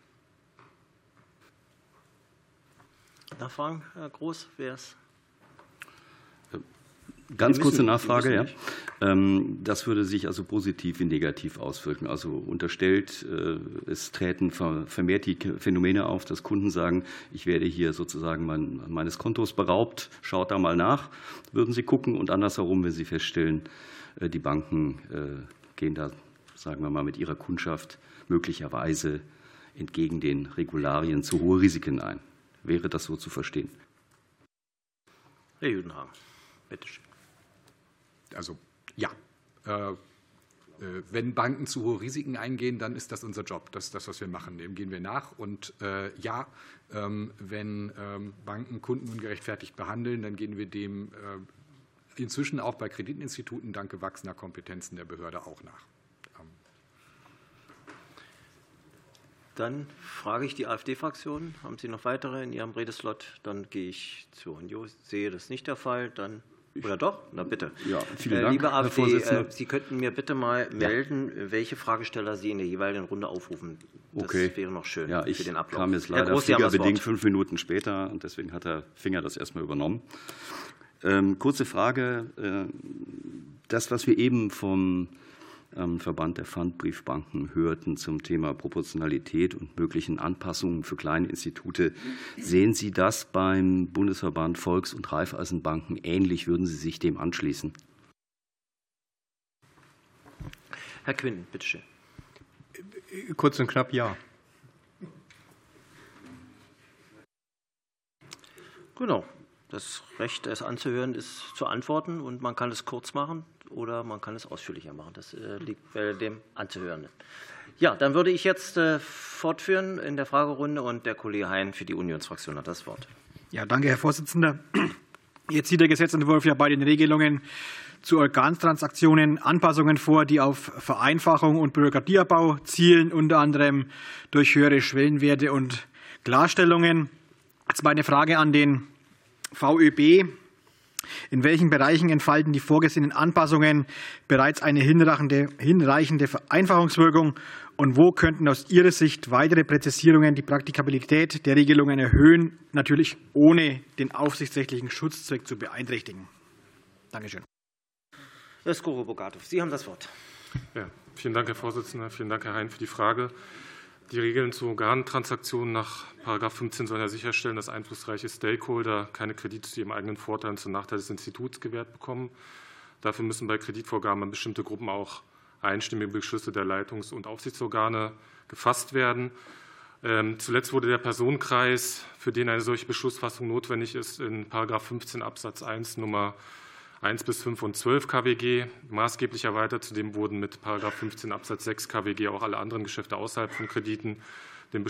Nachfragen, Herr Groß, wer es? Ganz kurze Nachfrage, ja. Das würde sich also positiv wie negativ auswirken. Also unterstellt, es treten vermehrt die Phänomene auf, dass Kunden sagen, ich werde hier sozusagen mein, meines Kontos beraubt, schaut da mal nach, würden Sie gucken, und andersherum, wenn Sie feststellen, die Banken gehen da, sagen wir mal, mit ihrer Kundschaft möglicherweise entgegen den Regularien zu hohe Risiken ein. Wäre das so zu verstehen? Herr Judenhagen, bitte schön. Also ja, äh, wenn Banken zu hohe Risiken eingehen, dann ist das unser Job. Das ist das, was wir machen. Dem gehen wir nach. Und äh, ja, ähm, wenn ähm, Banken Kunden ungerechtfertigt behandeln, dann gehen wir dem äh, inzwischen auch bei Kreditinstituten dank gewachsener Kompetenzen der Behörde auch nach. Ähm. Dann frage ich die AfD-Fraktion. Haben Sie noch weitere in Ihrem Redeslot? Dann gehe ich zur Union. Ich sehe, das ist nicht der Fall. Dann Oder doch? Na bitte. Ja, vielen Dank, Liebe Herr AfD, Vorsitzender. Sie könnten mir bitte mal melden, welche Fragesteller Sie in der jeweiligen Runde aufrufen. Das okay. wäre noch schön ja, ich für den Ablauf. kam jetzt leider fliegerbedingt fünf Minuten später, und deswegen hat Herr Finger das erstmal übernommen. Ähm, kurze Frage. Äh, das, was wir eben vom Verband der Pfandbriefbanken hörten zum Thema Proportionalität und möglichen Anpassungen für kleine Institute. Sehen Sie das beim Bundesverband Volks- und Raiffeisenbanken ähnlich? Würden Sie sich dem anschließen? Herr Quinn, bitteschön. Kurz und knapp ja. Genau. Das Recht, es anzuhören, ist zu antworten, und man kann es kurz machen oder man kann es ausführlicher machen. Das liegt bei dem Anzuhörenden. Ja, dann würde ich jetzt fortführen in der Fragerunde, und der Kollege Hein für die Unionsfraktion hat das Wort. Ja, danke, Herr Vorsitzender. Jetzt sieht der Gesetzentwurf ja bei den Regelungen zu Organtransaktionen Anpassungen vor, die auf Vereinfachung und Bürokratieabbau zielen, unter anderem durch höhere Schwellenwerte und Klarstellungen. Jetzt meine Frage an den VÖB. In welchen Bereichen entfalten die vorgesehenen Anpassungen bereits eine hinreichende Vereinfachungswirkung, und wo könnten aus Ihrer Sicht weitere Präzisierungen die Praktikabilität der Regelungen erhöhen, natürlich ohne den aufsichtsrechtlichen Schutzzweck zu beeinträchtigen? Dankeschön. Herr Skoro-Bogatov, Sie haben das Wort. Ja, vielen Dank, Herr Vorsitzender. Vielen Dank, Herr Hein, für die Frage. Die Regeln zu Organtransaktionen nach Paragraph fünfzehn sollen ja sicherstellen, dass einflussreiche Stakeholder keine Kredite zu ihrem eigenen Vorteil und zum Nachteil des Instituts gewährt bekommen. Dafür müssen bei Kreditvorgaben an bestimmte Gruppen auch einstimmige Beschlüsse der Leitungs- und Aufsichtsorgane gefasst werden. Ähm, zuletzt wurde der Personenkreis, für den eine solche Beschlussfassung notwendig ist, in Paragraph fünfzehn Absatz eins Nummer eins bis fünf und zwölf K W G maßgeblich erweitert. Zudem wurden mit Paragraph fünfzehn Absatz sechs K W G auch alle anderen Geschäfte außerhalb von Krediten den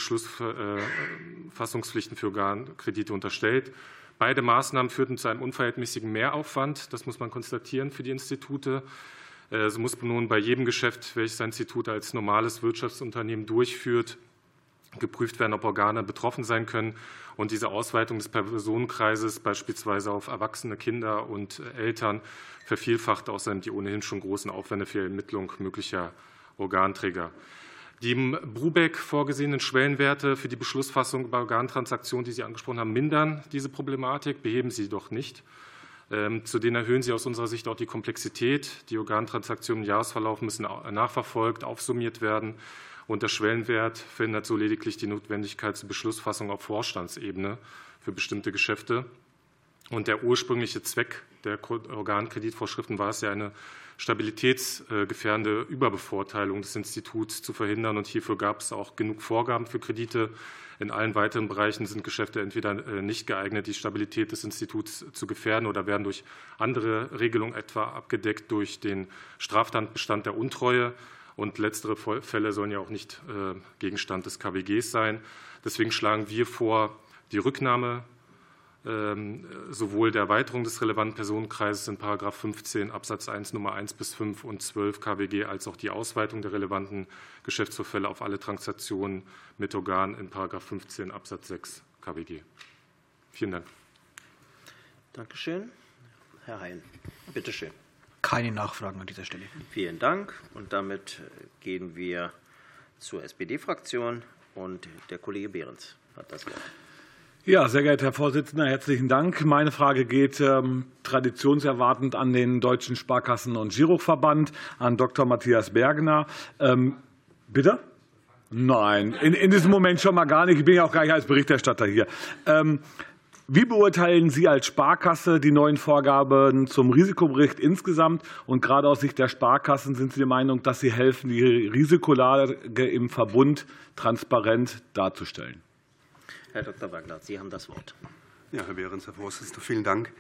Beschlussfassungspflichten für Organkredite unterstellt. Beide Maßnahmen führten zu einem unverhältnismäßigen Mehraufwand. Das muss man konstatieren für die Institute. Es muss nun bei jedem Geschäft, welches ein Institut als normales Wirtschaftsunternehmen durchführt, geprüft werden, ob Organe betroffen sein können. Und diese Ausweitung des Personenkreises beispielsweise auf erwachsene Kinder und Eltern vervielfacht außerdem die ohnehin schon großen Aufwände für die Ermittlung möglicher Organträger. Die im Brubeck vorgesehenen Schwellenwerte für die Beschlussfassung über Organtransaktionen, die Sie angesprochen haben, mindern diese Problematik, beheben sie doch nicht. Zudem erhöhen sie aus unserer Sicht auch die Komplexität. Die Organtransaktionen im Jahresverlauf müssen nachverfolgt, aufsummiert werden. Und der Schwellenwert verhindert so lediglich die Notwendigkeit zur Beschlussfassung auf Vorstandsebene für bestimmte Geschäfte. Und der ursprüngliche Zweck der Organkreditvorschriften war es ja, eine stabilitätsgefährdende Überbevorteilung des Instituts zu verhindern. Und hierfür gab es auch genug Vorgaben für Kredite. In allen weiteren Bereichen sind Geschäfte entweder nicht geeignet, die Stabilität des Instituts zu gefährden, oder werden durch andere Regelungen etwa abgedeckt durch den Straftatbestand der Untreue. Und letztere Fälle sollen ja auch nicht Gegenstand des K W Gs sein. Deswegen schlagen wir vor, die Rücknahme sowohl der Erweiterung des relevanten Personenkreises in Paragraph fünfzehn Absatz eins Nummer eins bis fünf und zwölf K W G als auch die Ausweitung der relevanten Geschäftsvorfälle auf alle Transaktionen mit Organen in Paragraph fünfzehn Absatz sechs K W G. Vielen Dank. Danke schön. Herr Hein, bitte schön. Keine Nachfragen an dieser Stelle. Vielen Dank. Und damit gehen wir zur S P D-Fraktion. Und der Kollege Behrens hat das Wort. Ja, sehr geehrter Herr Vorsitzender, herzlichen Dank. Meine Frage geht ähm, traditionserwartend an den Deutschen Sparkassen- und Giroverband, an Doktor Matthias Bergner. Ähm, bitte? Nein, in, in diesem Moment schon mal gar nicht. Ich bin ja auch gar nicht als Berichterstatter hier. Ähm, Wie beurteilen Sie als Sparkasse die neuen Vorgaben zum Risikobericht insgesamt? Und gerade aus Sicht der Sparkassen sind Sie der Meinung, dass sie helfen, die Risikolage im Verbund transparent darzustellen? Herr Doktor Wagner, Sie haben das Wort. Ja, Herr Behrens, Herr Vorsitzender, vielen Dank.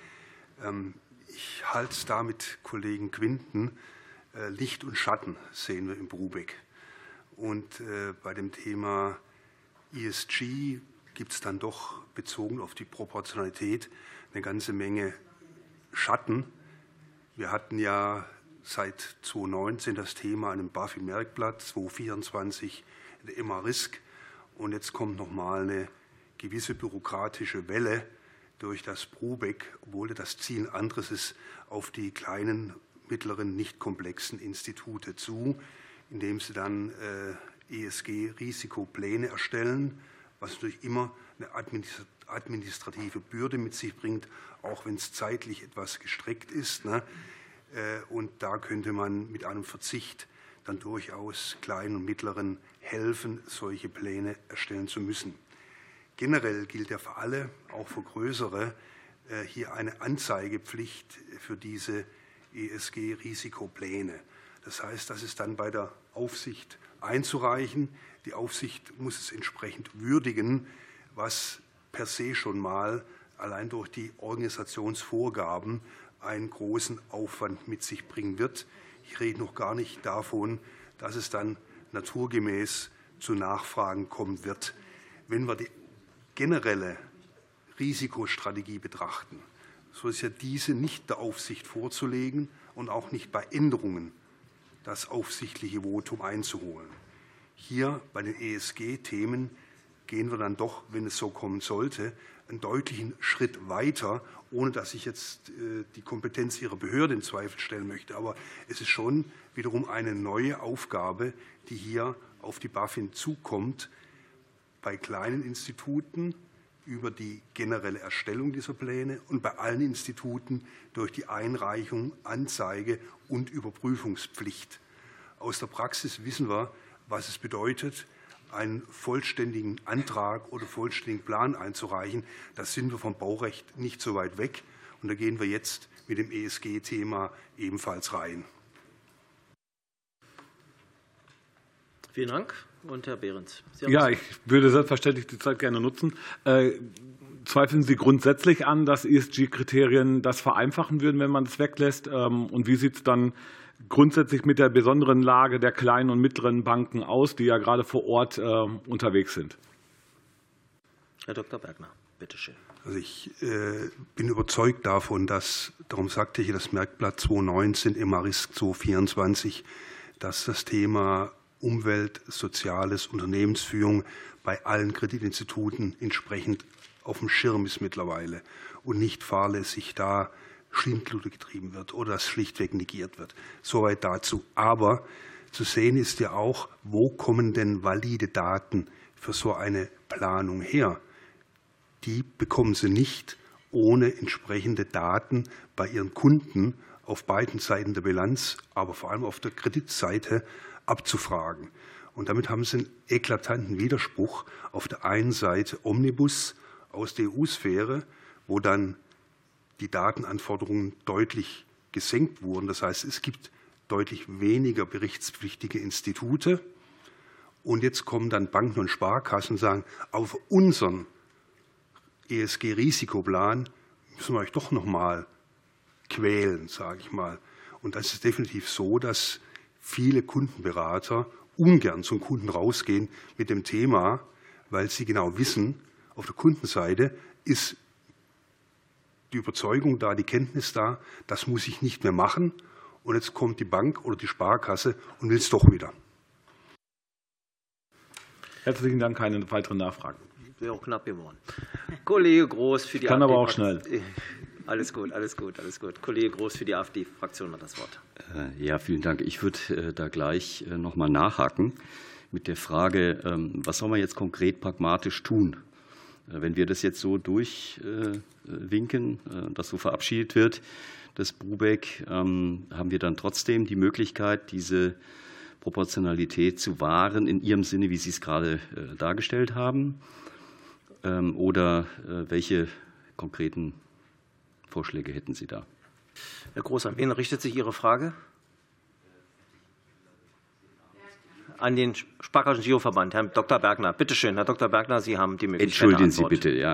Ich halte es da mit Kollegen Quinten. Licht und Schatten sehen wir im Brubeck. Und bei dem Thema E S G gibt es dann doch bezogen auf die Proportionalität eine ganze Menge Schatten. Wir hatten ja seit zweitausendneunzehn das Thema an einem BaFin-Merkblatt, zweitausendvierundzwanzig der E M A-Risk. Und jetzt kommt noch mal eine gewisse bürokratische Welle durch das Brubeck, obwohl das Ziel anderes ist, auf die kleinen, mittleren, nicht komplexen Institute zu, indem sie dann E S G-Risikopläne erstellen, was natürlich immer eine administrative Bürde mit sich bringt, auch wenn es zeitlich etwas gestreckt ist. Und da könnte man mit einem Verzicht dann durchaus kleinen und mittleren helfen, solche Pläne erstellen zu müssen. Generell gilt ja für alle, auch für größere, hier eine Anzeigepflicht für diese E S G-Risikopläne. Das heißt, das ist dann bei der Aufsicht einzureichen. Die Aufsicht muss es entsprechend würdigen, was per se schon mal allein durch die Organisationsvorgaben einen großen Aufwand mit sich bringen wird. Ich rede noch gar nicht davon, dass es dann naturgemäß zu Nachfragen kommen wird. Wenn wir die generelle Risikostrategie betrachten, so ist ja diese nicht der Aufsicht vorzulegen und auch nicht bei Änderungen das aufsichtliche Votum einzuholen. Hier bei den E S G-Themen gehen wir dann doch, wenn es so kommen sollte, einen deutlichen Schritt weiter, ohne dass ich jetzt die Kompetenz Ihrer Behörde in Zweifel stellen möchte. Aber es ist schon wiederum eine neue Aufgabe, die hier auf die BaFin zukommt, bei kleinen Instituten über die generelle Erstellung dieser Pläne und bei allen Instituten durch die Einreichung, Anzeige und Überprüfungspflicht. Aus der Praxis wissen wir, was es bedeutet, einen vollständigen Antrag oder vollständigen Plan einzureichen. Da sind wir vom Baurecht nicht so weit weg. Und da gehen wir jetzt mit dem E S G-Thema ebenfalls rein. Vielen Dank. Und Herr Behrens. Ja, ich würde selbstverständlich die Zeit gerne nutzen. Äh, zweifeln Sie grundsätzlich an, dass E S G-Kriterien das vereinfachen würden, wenn man es weglässt? Ähm, und wie sieht es dann grundsätzlich mit der besonderen Lage der kleinen und mittleren Banken aus, die ja gerade vor Ort äh, unterwegs sind? Herr Doktor Bergner, bitte schön. Also ich äh, bin überzeugt davon, dass, darum sagte ich, das Merkblatt zweitausendneunzehn, E M A-Risk zweitausendvierundzwanzig, dass das Thema Umwelt, Soziales, Unternehmensführung bei allen Kreditinstituten entsprechend auf dem Schirm ist mittlerweile und nicht fahrlässig da Schindluder getrieben wird oder das schlichtweg negiert wird. Soweit dazu. Aber zu sehen ist ja auch, wo kommen denn valide Daten für so eine Planung her? Die bekommen Sie nicht ohne entsprechende Daten bei Ihren Kunden auf beiden Seiten der Bilanz, aber vor allem auf der Kreditseite abzufragen. Und damit haben Sie einen eklatanten Widerspruch. Auf der einen Seite Omnibus aus der E U-Sphäre, wo dann die Datenanforderungen deutlich gesenkt wurden. Das heißt, es gibt deutlich weniger berichtspflichtige Institute. Und jetzt kommen dann Banken und Sparkassen und sagen, auf unseren E S G-Risikoplan müssen wir euch doch noch mal quälen, sage ich mal. Und das ist definitiv so, dass viele Kundenberater ungern zum Kunden rausgehen mit dem Thema, weil sie genau wissen, auf der Kundenseite ist die Überzeugung da, die Kenntnis da, das muss ich nicht mehr machen. Und jetzt kommt die Bank oder die Sparkasse und will es doch wieder. Herzlichen Dank, keine weiteren Nachfragen. Wäre auch knapp geworden. Kollege Groß für die Kann aber auch schnell. Alles gut, alles gut, alles gut. Kollege Groß für die AfD-Fraktion hat das Wort. Ja, vielen Dank. Ich würde da gleich noch mal nachhaken mit der Frage, was soll man jetzt konkret pragmatisch tun? Wenn wir das jetzt so durchwinken, das so verabschiedet wird, das BUBEC, haben wir dann trotzdem die Möglichkeit, diese Proportionalität zu wahren, in Ihrem Sinne, wie Sie es gerade dargestellt haben? Oder welche konkreten Vorschläge hätten Sie da? Herr Groß, an wen richtet sich Ihre Frage? An den Sparkassen- und Giroverband, Herrn Doktor Bergner. Bitte schön, Herr Doktor Bergner, Sie haben die Möglichkeit. Entschuldigen Sie bitte, ja.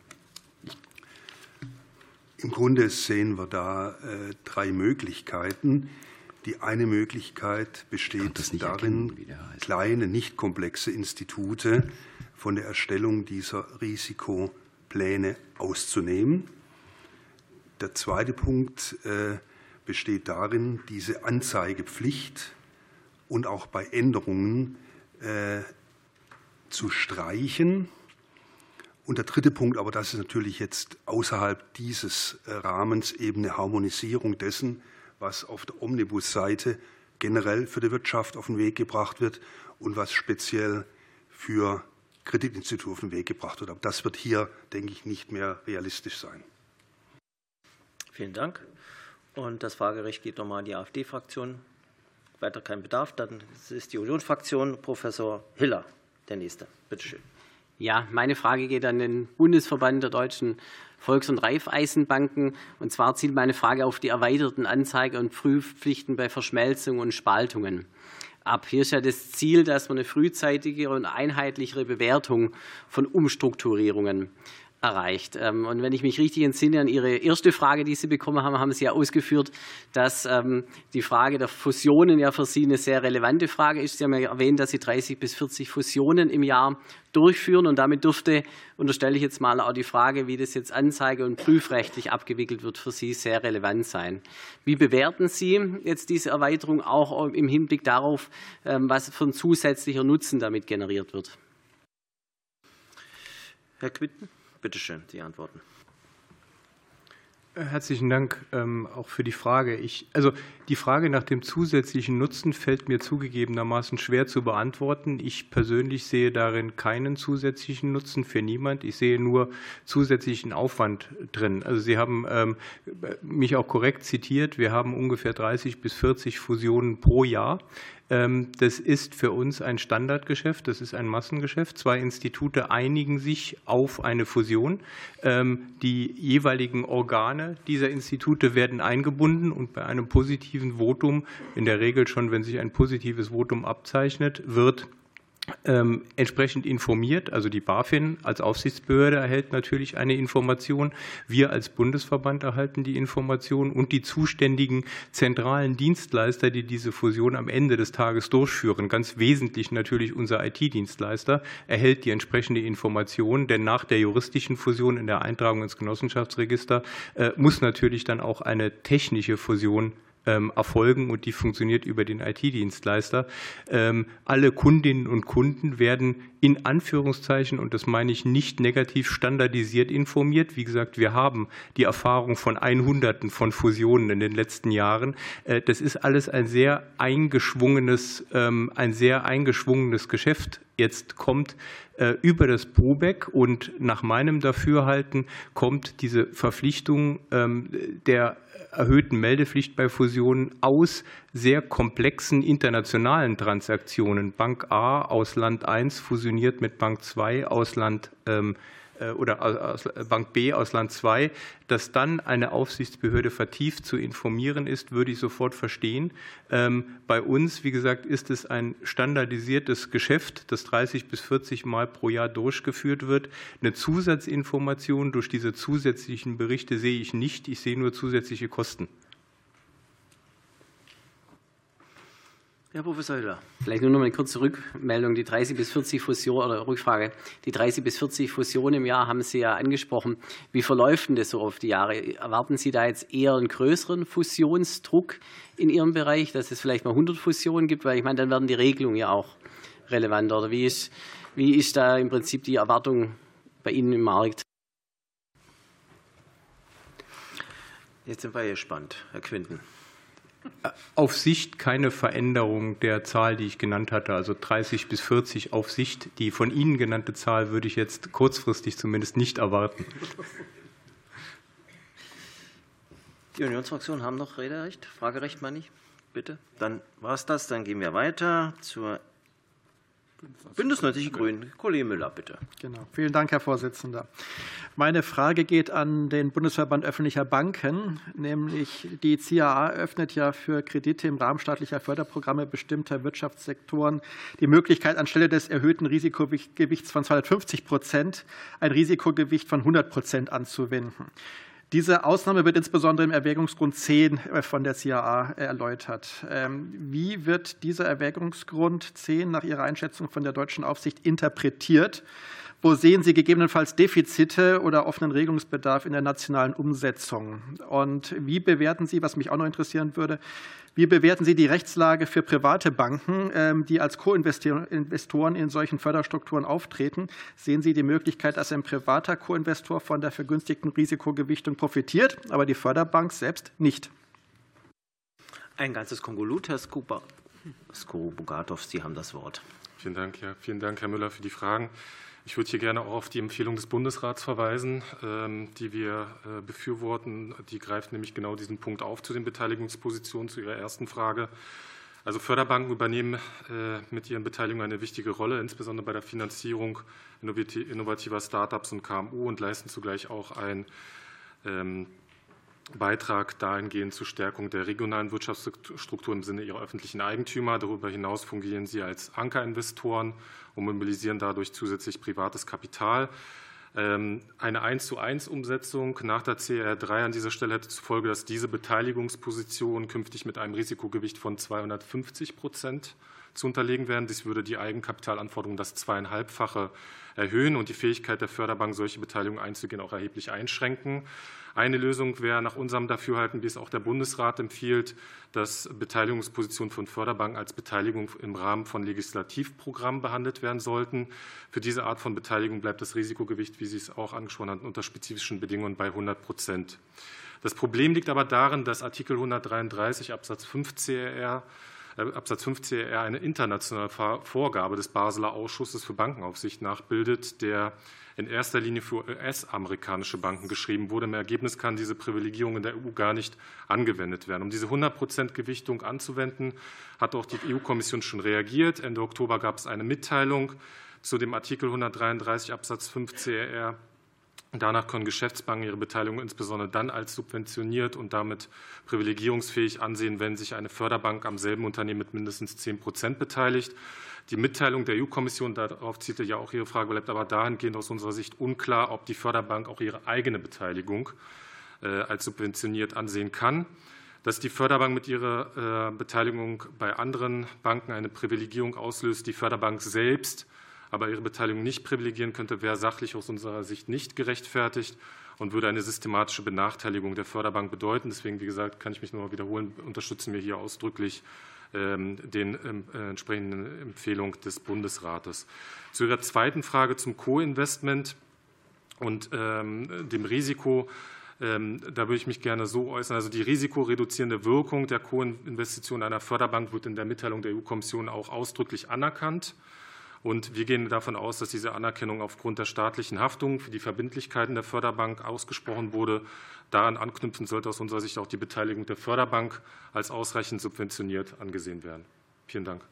Im Grunde sehen wir da äh, drei Möglichkeiten. Die eine Möglichkeit besteht darin, kleine, nicht komplexe Institute von der Erstellung dieser Risikopläne auszunehmen. Der zweite Punkt äh, besteht darin, diese Anzeigepflicht und auch bei Änderungen äh, zu streichen. Und der dritte Punkt, aber das ist natürlich jetzt außerhalb dieses Rahmens, eben eine Harmonisierung dessen, was auf der Omnibus-Seite generell für die Wirtschaft auf den Weg gebracht wird und was speziell für Kreditinstitute auf den Weg gebracht wird. Aber das wird hier, denke ich, nicht mehr realistisch sein. Vielen Dank. Und das Fragerecht geht nochmal an die AfD-Fraktion. Weiter kein Bedarf. Dann ist die Unionsfraktion. Professor Hiller, der Nächste. Bitte schön. Ja, meine Frage geht an den Bundesverband der deutschen Volks- und Raiffeisenbanken. Und zwar zielt meine Frage auf die erweiterten Anzeige- und Prüfpflichten bei Verschmelzungen und Spaltungen ab. Hier ist ja das Ziel, dass man eine frühzeitigere und einheitlichere Bewertung von Umstrukturierungen erreicht. Und wenn ich mich richtig entsinne an Ihre erste Frage, die Sie bekommen haben, haben Sie ja ausgeführt, dass die Frage der Fusionen ja für Sie eine sehr relevante Frage ist. Sie haben ja erwähnt, dass Sie dreißig bis vierzig Fusionen im Jahr durchführen und damit dürfte, unterstelle ich jetzt mal, auch die Frage, wie das jetzt anzeige- und prüfrechtlich abgewickelt wird, für Sie sehr relevant sein. Wie bewerten Sie jetzt diese Erweiterung auch im Hinblick darauf, was für ein zusätzlicher Nutzen damit generiert wird? Herr Quinten? Bitte schön, Sie antworten. Herzlichen Dank ähm, auch für die Frage. Ich, also die Frage nach dem zusätzlichen Nutzen fällt mir zugegebenermaßen schwer zu beantworten. Ich persönlich sehe darin keinen zusätzlichen Nutzen für niemand. Ich sehe nur zusätzlichen Aufwand drin. Also Sie haben ähm, mich auch korrekt zitiert. Wir haben ungefähr dreißig bis vierzig Fusionen pro Jahr. Das ist für uns ein Standardgeschäft, das ist ein Massengeschäft. Zwei Institute einigen sich auf eine Fusion. Die jeweiligen Organe dieser Institute werden eingebunden und bei einem positiven Votum, in der Regel schon, wenn sich ein positives Votum abzeichnet, wird Ähm, entsprechend informiert. Also die BaFin als Aufsichtsbehörde erhält natürlich eine Information. Wir als Bundesverband erhalten die Information und die zuständigen zentralen Dienstleister, die diese Fusion am Ende des Tages durchführen, ganz wesentlich natürlich unser I T-Dienstleister, erhält die entsprechende Information. Denn nach der juristischen Fusion in der Eintragung ins Genossenschaftsregister äh, muss natürlich dann auch eine technische Fusion erfolgen und die funktioniert über den I T-Dienstleister. Alle Kundinnen und Kunden werden in Anführungszeichen, und das meine ich nicht negativ, standardisiert informiert. Wie gesagt, wir haben die Erfahrung von Hunderten von Fusionen in den letzten Jahren. Das ist alles ein sehr eingeschwungenes, ein sehr eingeschwungenes Geschäft. Jetzt kommt über das BUBEC und nach meinem Dafürhalten kommt diese Verpflichtung der erhöhten Meldepflicht bei Fusionen aus sehr komplexen internationalen Transaktionen. Bank A aus Land eins fusioniert mit Bank zwei aus Land ähm, oder aus Bank B aus Land zwei, dass dann eine Aufsichtsbehörde vertieft zu informieren ist, würde ich sofort verstehen. Bei uns, wie gesagt, ist es ein standardisiertes Geschäft, das dreißig bis vierzig Mal pro Jahr durchgeführt wird. Eine Zusatzinformation durch diese zusätzlichen Berichte sehe ich nicht. Ich sehe nur zusätzliche Kosten. Herr Professor Hiller. Vielleicht nur noch eine kurze Rückmeldung. Die dreißig bis vierzig Fusionen oder Rückfrage. Die dreißig bis vierzig Fusionen im Jahr haben Sie ja angesprochen. Wie verläuft denn das so auf die Jahre? Erwarten Sie da jetzt eher einen größeren Fusionsdruck in Ihrem Bereich, dass es vielleicht mal hundert Fusionen gibt? Weil ich meine, dann werden die Regelungen ja auch relevant. Oder wie ist, wie ist da im Prinzip die Erwartung bei Ihnen im Markt? Jetzt sind wir gespannt. Herr Quinten. Auf Sicht keine Veränderung der Zahl, die ich genannt hatte, also dreißig bis vierzig auf Sicht. Die von Ihnen genannte Zahl würde ich jetzt kurzfristig zumindest nicht erwarten. Die Unionsfraktionen haben noch Rederecht, Fragerecht, meine ich. Bitte. Dann war es das. Dann gehen wir weiter zur Bündnis neunzig Die Grünen. Kollege Müller, bitte. Genau. Vielen Dank, Herr Vorsitzender. Meine Frage geht an den Bundesverband öffentlicher Banken, nämlich die C A A öffnet ja für Kredite im Rahmen staatlicher Förderprogramme bestimmter Wirtschaftssektoren die Möglichkeit, anstelle des erhöhten Risikogewichts von zweihundertfünfzig Prozent ein Risikogewicht von hundert Prozent anzuwenden. Diese Ausnahme wird insbesondere im Erwägungsgrund zehn von der C A A erläutert. Wie wird dieser Erwägungsgrund zehn nach Ihrer Einschätzung von der deutschen Aufsicht interpretiert? Wo sehen Sie gegebenenfalls Defizite oder offenen Regelungsbedarf in der nationalen Umsetzung? Und wie bewerten Sie, was mich auch noch interessieren würde, wie bewerten Sie die Rechtslage für private Banken, die als Co-Investoren in solchen Förderstrukturen auftreten? Sehen Sie die Möglichkeit, dass ein privater Co-Investor von der vergünstigten Risikogewichtung profitiert, aber die Förderbank selbst nicht? Ein ganzes Konvolut, Herr Skorobogatov, Sie haben das Wort. Vielen Dank, ja, vielen Dank, Herr Müller, für die Fragen. Ich würde hier gerne auch auf die Empfehlung des Bundesrats verweisen, die wir befürworten. Die greift nämlich genau diesen Punkt auf zu den Beteiligungspositionen, zu Ihrer ersten Frage. Also Förderbanken übernehmen mit ihren Beteiligungen eine wichtige Rolle, insbesondere bei der Finanzierung innovativer Start-ups und K M U und leisten zugleich auch einen Beitrag dahingehend zur Stärkung der regionalen Wirtschaftsstruktur im Sinne ihrer öffentlichen Eigentümer. Darüber hinaus fungieren sie als Ankerinvestoren und mobilisieren dadurch zusätzlich privates Kapital. Eine eins zu eins Umsetzung nach der C R drei an dieser Stelle hätte zur Folge, dass diese Beteiligungspositionen künftig mit einem Risikogewicht von zweihundertfünfzig Prozent zu unterlegen werden. Dies würde die Eigenkapitalanforderungen das zweieinhalbfache erhöhen und die Fähigkeit der Förderbank, solche Beteiligungen einzugehen, auch erheblich einschränken. Eine Lösung wäre nach unserem Dafürhalten, wie es auch der Bundesrat empfiehlt, dass Beteiligungspositionen von Förderbanken als Beteiligung im Rahmen von Legislativprogrammen behandelt werden sollten. Für diese Art von Beteiligung bleibt das Risikogewicht, wie Sie es auch angesprochen hatten, unter spezifischen Bedingungen bei hundert Prozent. Das Problem liegt aber darin, dass Artikel hundertdreiunddreißig Absatz fünf C R R Absatz fünf C R R eine internationale Vorgabe des Basler Ausschusses für Bankenaufsicht nachbildet, der in erster Linie für U S-amerikanische Banken geschrieben wurde. Im Ergebnis kann diese Privilegierung in der E U gar nicht angewendet werden. Um diese hundert Prozent Gewichtung anzuwenden, hat auch die E U-Kommission schon reagiert. Ende Oktober gab es eine Mitteilung zu dem Artikel hundertdreiunddreißig Absatz fünf C R R. Danach können Geschäftsbanken ihre Beteiligung insbesondere dann als subventioniert und damit privilegierungsfähig ansehen, wenn sich eine Förderbank am selben Unternehmen mit mindestens zehn Prozent beteiligt. Die Mitteilung der E U-Kommission, darauf zielte ja auch Ihre Frage, bleibt aber dahingehend aus unserer Sicht unklar, ob die Förderbank auch ihre eigene Beteiligung als subventioniert ansehen kann. Dass die Förderbank mit ihrer Beteiligung bei anderen Banken eine Privilegierung auslöst, die Förderbank selbst aber ihre Beteiligung nicht privilegieren könnte, wäre sachlich aus unserer Sicht nicht gerechtfertigt und würde eine systematische Benachteiligung der Förderbank bedeuten. Deswegen, wie gesagt, kann ich mich nur noch wiederholen, unterstützen wir hier ausdrücklich den entsprechenden Empfehlungen des Bundesrates. Zu Ihrer zweiten Frage zum Co-Investment und dem Risiko. Da würde ich mich gerne so äußern. Also die risikoreduzierende Wirkung der Co-Investition einer Förderbank wird in der Mitteilung der E U-Kommission auch ausdrücklich anerkannt. Und wir gehen davon aus, dass diese Anerkennung aufgrund der staatlichen Haftung für die Verbindlichkeiten der Förderbank ausgesprochen wurde. Daran anknüpfen sollte aus unserer Sicht auch die Beteiligung der Förderbank als ausreichend subventioniert angesehen werden. Vielen Dank.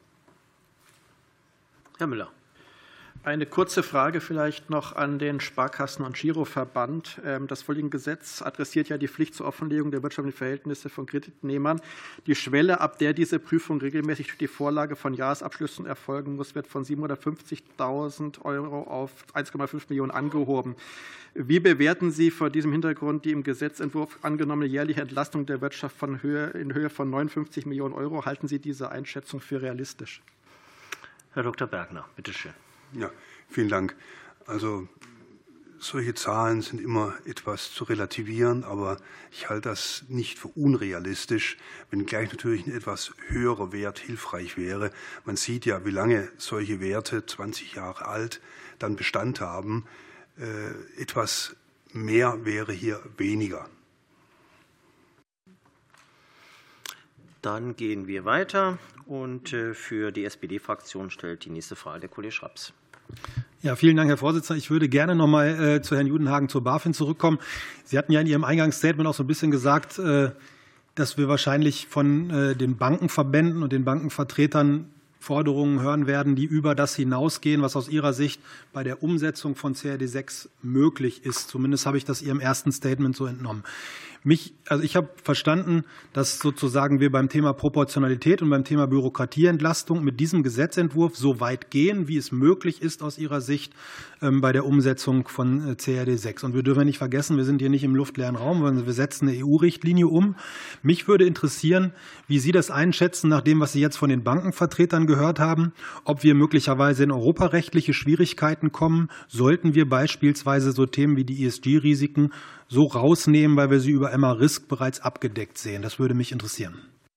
Herr Müller. Eine kurze Frage vielleicht noch an den Sparkassen- und Giroverband. Das vorliegende Gesetz adressiert ja die Pflicht zur Offenlegung der wirtschaftlichen Verhältnisse von Kreditnehmern. Die Schwelle, ab der diese Prüfung regelmäßig durch die Vorlage von Jahresabschlüssen erfolgen muss, wird von siebenhundertfünfzigtausend Euro auf eins Komma fünf Millionen angehoben. Wie bewerten Sie vor diesem Hintergrund die im Gesetzentwurf angenommene jährliche Entlastung der Wirtschaft von Höhe, in Höhe von neunundfünfzig Millionen Euro? Halten Sie diese Einschätzung für realistisch? Herr Doktor Bergner, bitte schön. Ja, vielen Dank. Also solche Zahlen sind immer etwas zu relativieren, aber ich halte das nicht für unrealistisch, wenngleich natürlich ein etwas höherer Wert hilfreich wäre. Man sieht ja, wie lange solche Werte, zwanzig Jahre alt, dann Bestand haben. Etwas mehr wäre hier weniger. Dann gehen wir weiter. Und für die S P D-Fraktion stellt die nächste Frage der Kollege Schraps. Ja, vielen Dank, Herr Vorsitzender. Ich würde gerne noch mal äh, zu Herrn Judenhagen zur BaFin zurückkommen. Sie hatten ja in Ihrem Eingangsstatement auch so ein bisschen gesagt, äh, dass wir wahrscheinlich von äh, den Bankenverbänden und den Bankenvertretern Forderungen hören werden, die über das hinausgehen, was aus Ihrer Sicht bei der Umsetzung von C R D sechs möglich ist. Zumindest habe ich das Ihrem ersten Statement so entnommen. Mich, also ich habe verstanden, dass sozusagen wir beim Thema Proportionalität und beim Thema Bürokratieentlastung mit diesem Gesetzentwurf so weit gehen, wie es möglich ist aus Ihrer Sicht ähm, bei der Umsetzung von C R D sechs. Und wir dürfen nicht vergessen, wir sind hier nicht im luftleeren Raum, sondern wir setzen eine E U-Richtlinie um. Mich würde interessieren, wie Sie das einschätzen, nach dem, was Sie jetzt von den Bankenvertretern gehört haben, ob wir möglicherweise in europarechtliche Schwierigkeiten kommen, sollten wir beispielsweise so Themen wie die E S G-Risiken so rausnehmen, weil wir sie über M A-Risk bereits abgedeckt sehen. Das würde mich interessieren.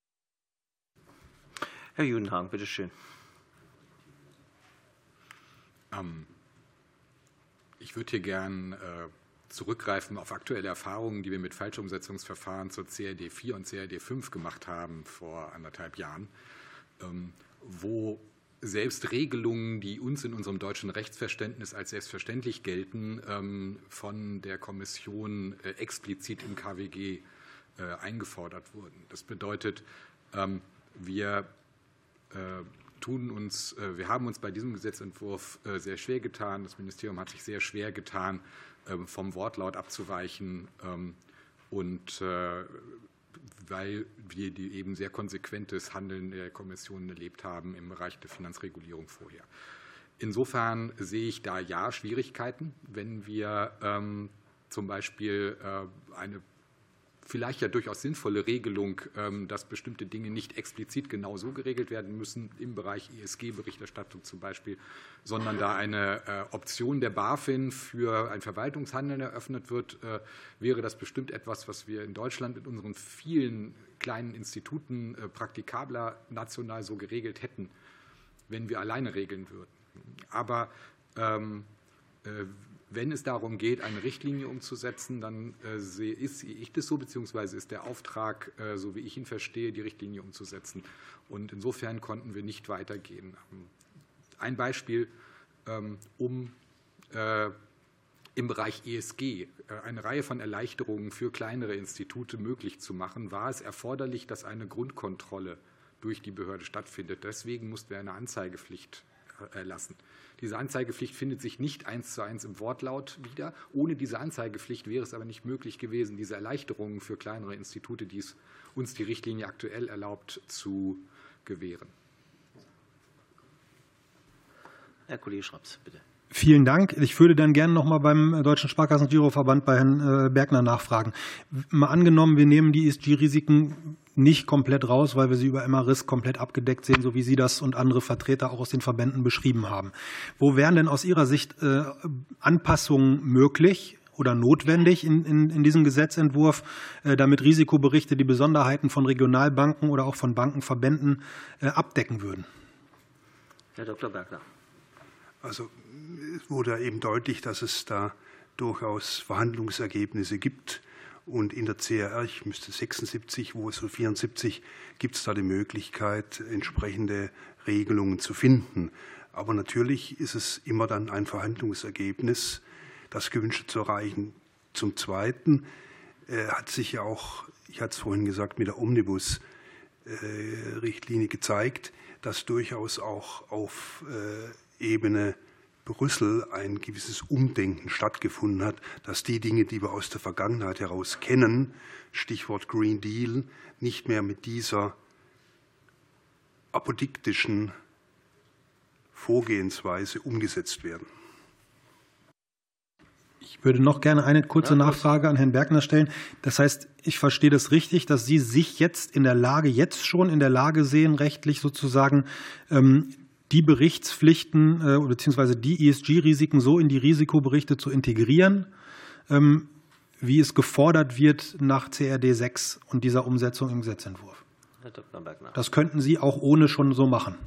Herr Judenhagen, bitte schön. Ähm, ich würde hier gern äh, zurückgreifen auf aktuelle Erfahrungen, die wir mit Falschumsetzungsverfahren zur C R D vier und C R D fünf gemacht haben vor anderthalb Jahren, ähm, wo selbst Regelungen, die uns in unserem deutschen Rechtsverständnis als selbstverständlich gelten, von der Kommission explizit im K W G eingefordert wurden. Das bedeutet, wir tun uns, wir haben uns bei diesem Gesetzentwurf sehr schwer getan. Das Ministerium hat sich sehr schwer getan, vom Wortlaut abzuweichen und weil wir die eben sehr konsequentes Handeln der Kommission erlebt haben im Bereich der Finanzregulierung vorher. Insofern sehe ich da ja Schwierigkeiten, wenn wir ähm, zum Beispiel äh, eine vielleicht ja durchaus sinnvolle Regelung, ähm, dass bestimmte Dinge nicht explizit genau so geregelt werden müssen, im Bereich E S G-Berichterstattung zum Beispiel, sondern da eine äh, Option der BaFin für ein Verwaltungshandeln eröffnet wird, äh, wäre das bestimmt etwas, was wir in Deutschland in unseren vielen kleinen Instituten äh, praktikabler national so geregelt hätten, wenn wir alleine regeln würden. Aber ähm, äh, wenn es darum geht, eine Richtlinie umzusetzen, dann äh, sehe ich das so, beziehungsweise ist der Auftrag, äh, so wie ich ihn verstehe, die Richtlinie umzusetzen. Und insofern konnten wir nicht weitergehen. Ein Beispiel, ähm, um äh, im Bereich E S G äh, eine Reihe von Erleichterungen für kleinere Institute möglich zu machen, war es erforderlich, dass eine Grundkontrolle durch die Behörde stattfindet. Deswegen mussten wir eine Anzeigepflicht erlassen. Diese Anzeigepflicht findet sich nicht eins zu eins im Wortlaut wieder. Ohne diese Anzeigepflicht wäre es aber nicht möglich gewesen, diese Erleichterungen für kleinere Institute, die es uns die Richtlinie aktuell erlaubt, zu gewähren. Herr Kollege Schraps, bitte. Vielen Dank. Ich würde dann gerne noch mal beim Deutschen Sparkassen-Giroverband bei Herrn Bergner nachfragen. Mal angenommen, wir nehmen die E S G-Risiken nicht komplett raus, weil wir sie über M A-Risk komplett abgedeckt sehen, so wie Sie das und andere Vertreter auch aus den Verbänden beschrieben haben. Wo wären denn aus Ihrer Sicht äh, Anpassungen möglich oder notwendig in, in, in diesem Gesetzentwurf, äh, damit Risikoberichte die Besonderheiten von Regionalbanken oder auch von Bankenverbänden äh, abdecken würden? Herr Doktor Bergner. Also es wurde eben deutlich, dass es da durchaus Verhandlungsergebnisse gibt. Und in der C R R, ich müsste sechsundsiebzig, wo es so vierundsiebzig, gibt es da die Möglichkeit, entsprechende Regelungen zu finden. Aber natürlich ist es immer dann ein Verhandlungsergebnis, das Gewünschte zu erreichen. Zum Zweiten äh, hat sich ja auch, ich hatte es vorhin gesagt, mit der Omnibus-Richtlinie gezeigt, dass durchaus auch auf äh, Ebene Brüssel ein gewisses Umdenken stattgefunden hat, dass die Dinge, die wir aus der Vergangenheit heraus kennen, Stichwort Green Deal, nicht mehr mit dieser apodiktischen Vorgehensweise umgesetzt werden. Ich würde noch gerne eine kurze Nachfrage an Herrn Bergner stellen. Das heißt, ich verstehe das richtig, dass Sie sich jetzt in der Lage, jetzt schon in der Lage sehen, rechtlich sozusagen die Berichtspflichten äh, bzw. die E S G-Risiken so in die Risikoberichte zu integrieren, ähm, wie es gefordert wird nach C R D sechs und dieser Umsetzung im Gesetzentwurf. Herr Doktor Bergner. Das könnten Sie auch ohne schon so machen.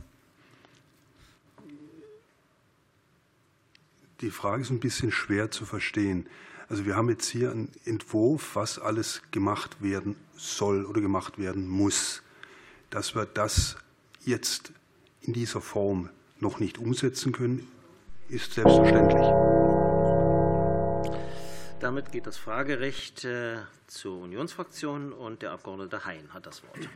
Die Frage ist ein bisschen schwer zu verstehen. Also wir haben jetzt hier einen Entwurf, was alles gemacht werden soll oder gemacht werden muss. dass wir das jetzt in dieser Form noch nicht umsetzen können, ist selbstverständlich. Damit geht das Fragerecht zur Unionsfraktion, und der Abgeordnete Hein hat das Wort.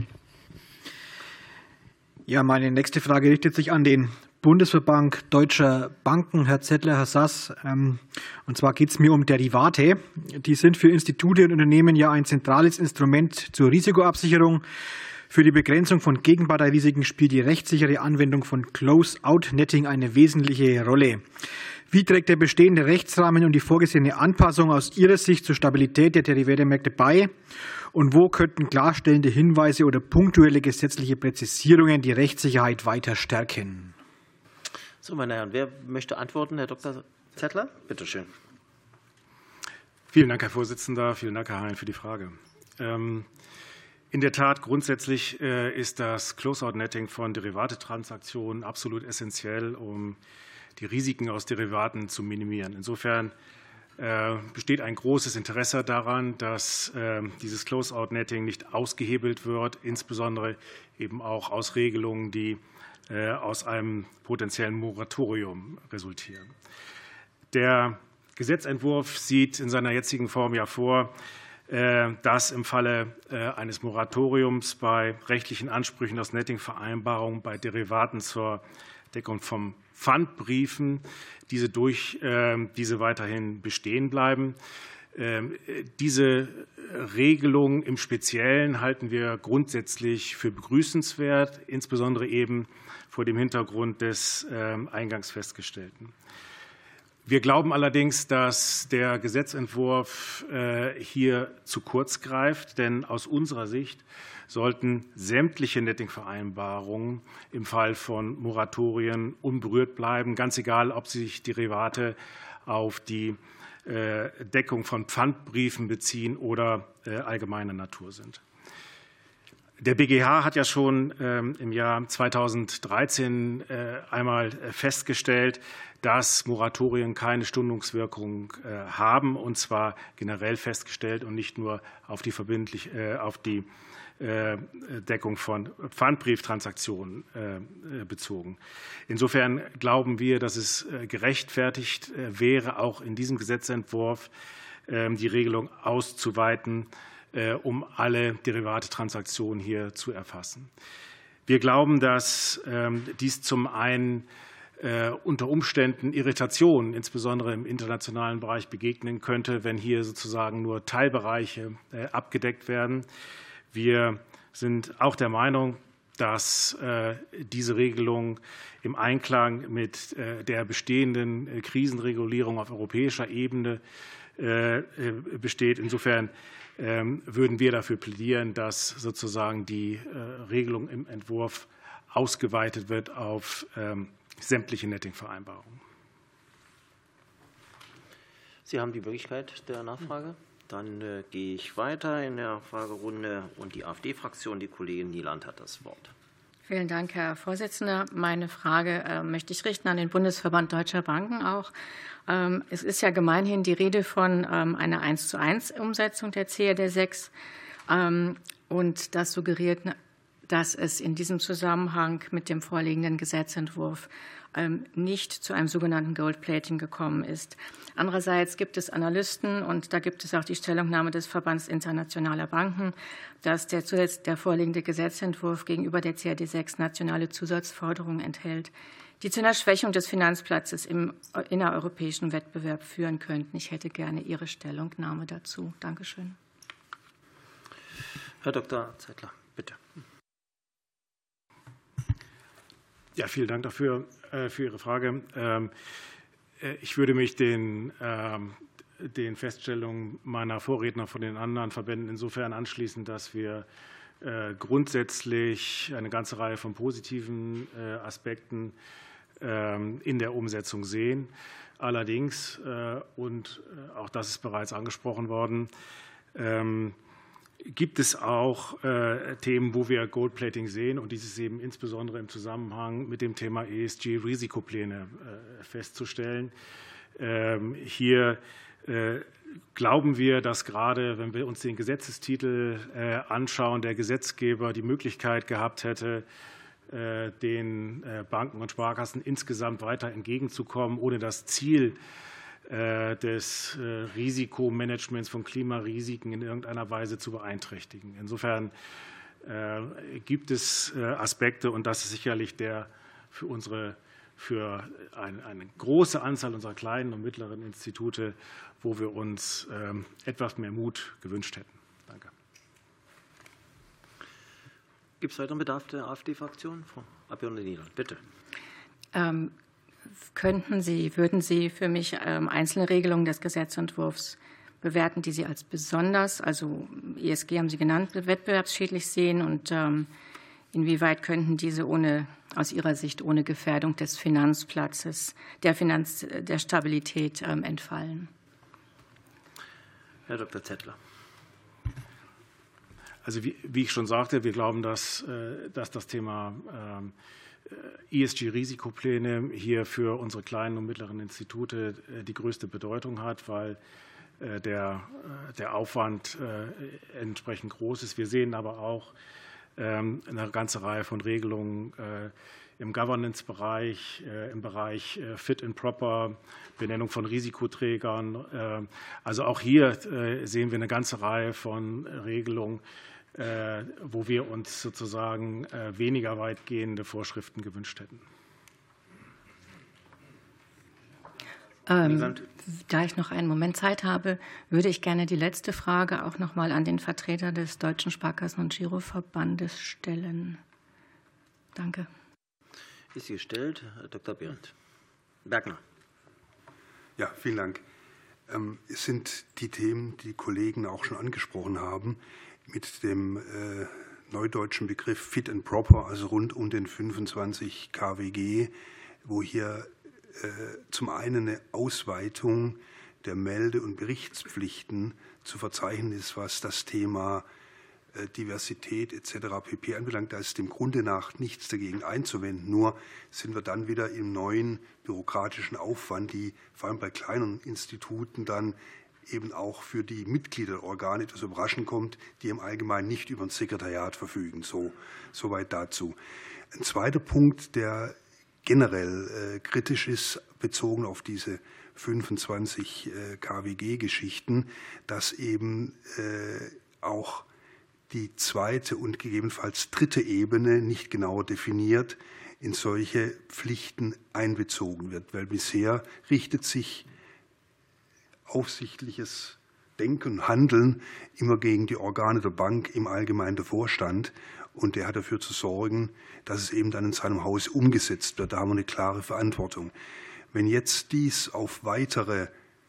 Ja, meine nächste Frage richtet sich an den Bundesverband Deutscher Banken, Herr Zettler, Herr Sass. Und zwar geht es mir um Derivate. Die sind für Institute und Unternehmen ja ein zentrales Instrument zur Risikoabsicherung. Für die Begrenzung von Gegenparteirisiken spielt die rechtssichere Anwendung von Close-out-Netting eine wesentliche Rolle. Wie trägt der bestehende Rechtsrahmen und die vorgesehene Anpassung aus Ihrer Sicht zur Stabilität der Derivatemärkte bei? Und wo könnten klarstellende Hinweise oder punktuelle gesetzliche Präzisierungen die Rechtssicherheit weiter stärken? So, meine Herren, wer möchte antworten? Herr Doktor Zettler, bitte schön. Vielen Dank, Herr Vorsitzender. Vielen Dank, Herr Hein, für die Frage. In der Tat, grundsätzlich ist das Close-out-Netting von Derivatetransaktionen absolut essentiell, um die Risiken aus Derivaten zu minimieren. Insofern besteht ein großes Interesse daran, dass dieses Close-out-Netting nicht ausgehebelt wird, insbesondere eben auch aus Regelungen, die aus einem potenziellen Moratorium resultieren. Der Gesetzentwurf sieht in seiner jetzigen Form ja vor, dass im Falle eines Moratoriums bei rechtlichen Ansprüchen aus Netting-Vereinbarungen bei Derivaten zur Deckung von Pfandbriefen diese durch diese weiterhin bestehen bleiben. Diese Regelung im Speziellen halten wir grundsätzlich für begrüßenswert, insbesondere eben vor dem Hintergrund des eingangs Festgestellten. Wir glauben allerdings, dass der Gesetzentwurf hier zu kurz greift, denn aus unserer Sicht sollten sämtliche Netting-Vereinbarungen im Fall von Moratorien unberührt bleiben, ganz egal, ob sich Derivate auf die Deckung von Pfandbriefen beziehen oder allgemeiner Natur sind. Der B G H hat ja schon im Jahr zweitausenddreizehn einmal festgestellt, dass Moratorien keine Stundungswirkung haben, und zwar generell festgestellt und nicht nur auf die, verbindlich, auf die Deckung von Pfandbrieftransaktionen bezogen. Insofern glauben wir, dass es gerechtfertigt wäre, auch in diesem Gesetzentwurf die Regelung auszuweiten, um alle Derivatetransaktionen hier zu erfassen. Wir glauben, dass dies zum einen unter Umständen Irritationen, insbesondere im internationalen Bereich, begegnen könnte, wenn hier sozusagen nur Teilbereiche abgedeckt werden. Wir sind auch der Meinung, dass diese Regelung im Einklang mit der bestehenden Krisenregulierung auf europäischer Ebene besteht. Insofern würden wir dafür plädieren, dass sozusagen die Regelung im Entwurf ausgeweitet wird auf sämtliche Netting-Vereinbarungen. Sie haben die Möglichkeit der Nachfrage. Dann äh, gehe ich weiter in der Fragerunde, und die AfD-Fraktion, die Kollegin Nieland, hat das Wort. Vielen Dank, Herr Vorsitzender. Meine Frage äh, möchte ich richten an den Bundesverband Deutscher Banken auch. Ähm, es ist ja gemeinhin die Rede von ähm, einer eins zu eins Umsetzung der C R D sechs, ähm, und das suggeriert, dass es in diesem Zusammenhang mit dem vorliegenden Gesetzentwurf nicht zu einem sogenannten Gold-Plating gekommen ist. Andererseits gibt es Analysten, und da gibt es auch die Stellungnahme des Verbands Internationaler Banken, dass der, der vorliegende Gesetzentwurf gegenüber der C R D sechs nationale Zusatzforderungen enthält, die zu einer Schwächung des Finanzplatzes im innereuropäischen Wettbewerb führen könnten. Ich hätte gerne Ihre Stellungnahme dazu. Dankeschön. Herr Doktor Zettler, bitte. Ja, vielen Dank dafür, für Ihre Frage. Ich würde mich den, den Feststellungen meiner Vorredner von den anderen Verbänden insofern anschließen, dass wir grundsätzlich eine ganze Reihe von positiven Aspekten in der Umsetzung sehen. Allerdings, und auch das ist bereits angesprochen worden, gibt es auch äh, Themen, wo wir Goldplating sehen, und dies ist eben insbesondere im Zusammenhang mit dem Thema E S G-Risikopläne äh, festzustellen. Ähm, hier äh, glauben wir, dass gerade, wenn wir uns den Gesetzestitel anschauen, der Gesetzgeber die Möglichkeit gehabt hätte, den Banken und Sparkassen insgesamt weiter entgegenzukommen, ohne das Ziel des Risikomanagements von Klimarisiken in irgendeiner Weise zu beeinträchtigen. Insofern gibt es Aspekte, und das ist sicherlich der für unsere für eine, eine große Anzahl unserer kleinen und mittleren Institute, wo wir uns ähm, etwas mehr Mut gewünscht hätten. Danke. Gibt es weiteren Bedarf der AfD-Fraktion? Frau Abgeordnete Nieland, bitte. Ähm, könnten Sie, würden Sie für mich ähm, einzelne Regelungen des Gesetzentwurfs bewerten, die Sie als besonders, also E S G haben Sie genannt, wettbewerbsschädlich sehen, und ähm, inwieweit könnten diese ohne, aus Ihrer Sicht ohne Gefährdung des Finanzplatzes, der, Finanz, der Stabilität ähm, entfallen? Herr Doktor Zettler. Also wie, wie ich schon sagte, wir glauben, dass, dass das Thema E S G-Risikopläne hier für unsere kleinen und mittleren Institute die größte Bedeutung hat, weil der, der Aufwand entsprechend groß ist. Wir sehen aber auch eine ganze Reihe von Regelungen im Governance-Bereich, im Bereich Fit and Proper, Benennung von Risikoträgern. Also auch hier sehen wir eine ganze Reihe von Regelungen, wo wir uns sozusagen weniger weitgehende Vorschriften gewünscht hätten. Ähm, da ich noch einen Moment Zeit habe, würde ich gerne die letzte Frage auch noch mal an den Vertreter des Deutschen Sparkassen- und Giroverbandes stellen. Danke. Ist sie gestellt, Herr Doktor Behrendt. Bergner. Ja, vielen Dank. Es sind die Themen, die die Kollegen auch schon angesprochen haben, mit dem äh, neudeutschen Begriff Fit and Proper, also rund um den fünfundzwanzig K W G, wo hier zum einen eine Ausweitung der Melde- und Berichtspflichten zu verzeichnen ist, was das Thema Diversität et cetera pp. Anbelangt. Da ist dem Grunde nach nichts dagegen einzuwenden. Nur sind wir dann wieder im neuen bürokratischen Aufwand, die vor allem bei kleinen Instituten dann eben auch für die Mitglieder der Organe etwas überraschend kommt, die im Allgemeinen nicht über ein Sekretariat verfügen. So, soweit dazu. Ein zweiter Punkt, der generell äh, kritisch ist, bezogen auf diese fünfundzwanzig äh, K W G-Geschichten, dass eben äh, auch die zweite und gegebenenfalls dritte Ebene nicht genauer definiert in solche Pflichten einbezogen wird. Weil bisher richtet sich aufsichtliches Denken und Handeln immer gegen die Organe der Bank, im Allgemeinen der Vorstand. Und der hat dafür zu sorgen, dass es eben dann in seinem Haus umgesetzt wird. Da haben wir eine klare Verantwortung. Wenn jetzt dies auf weitere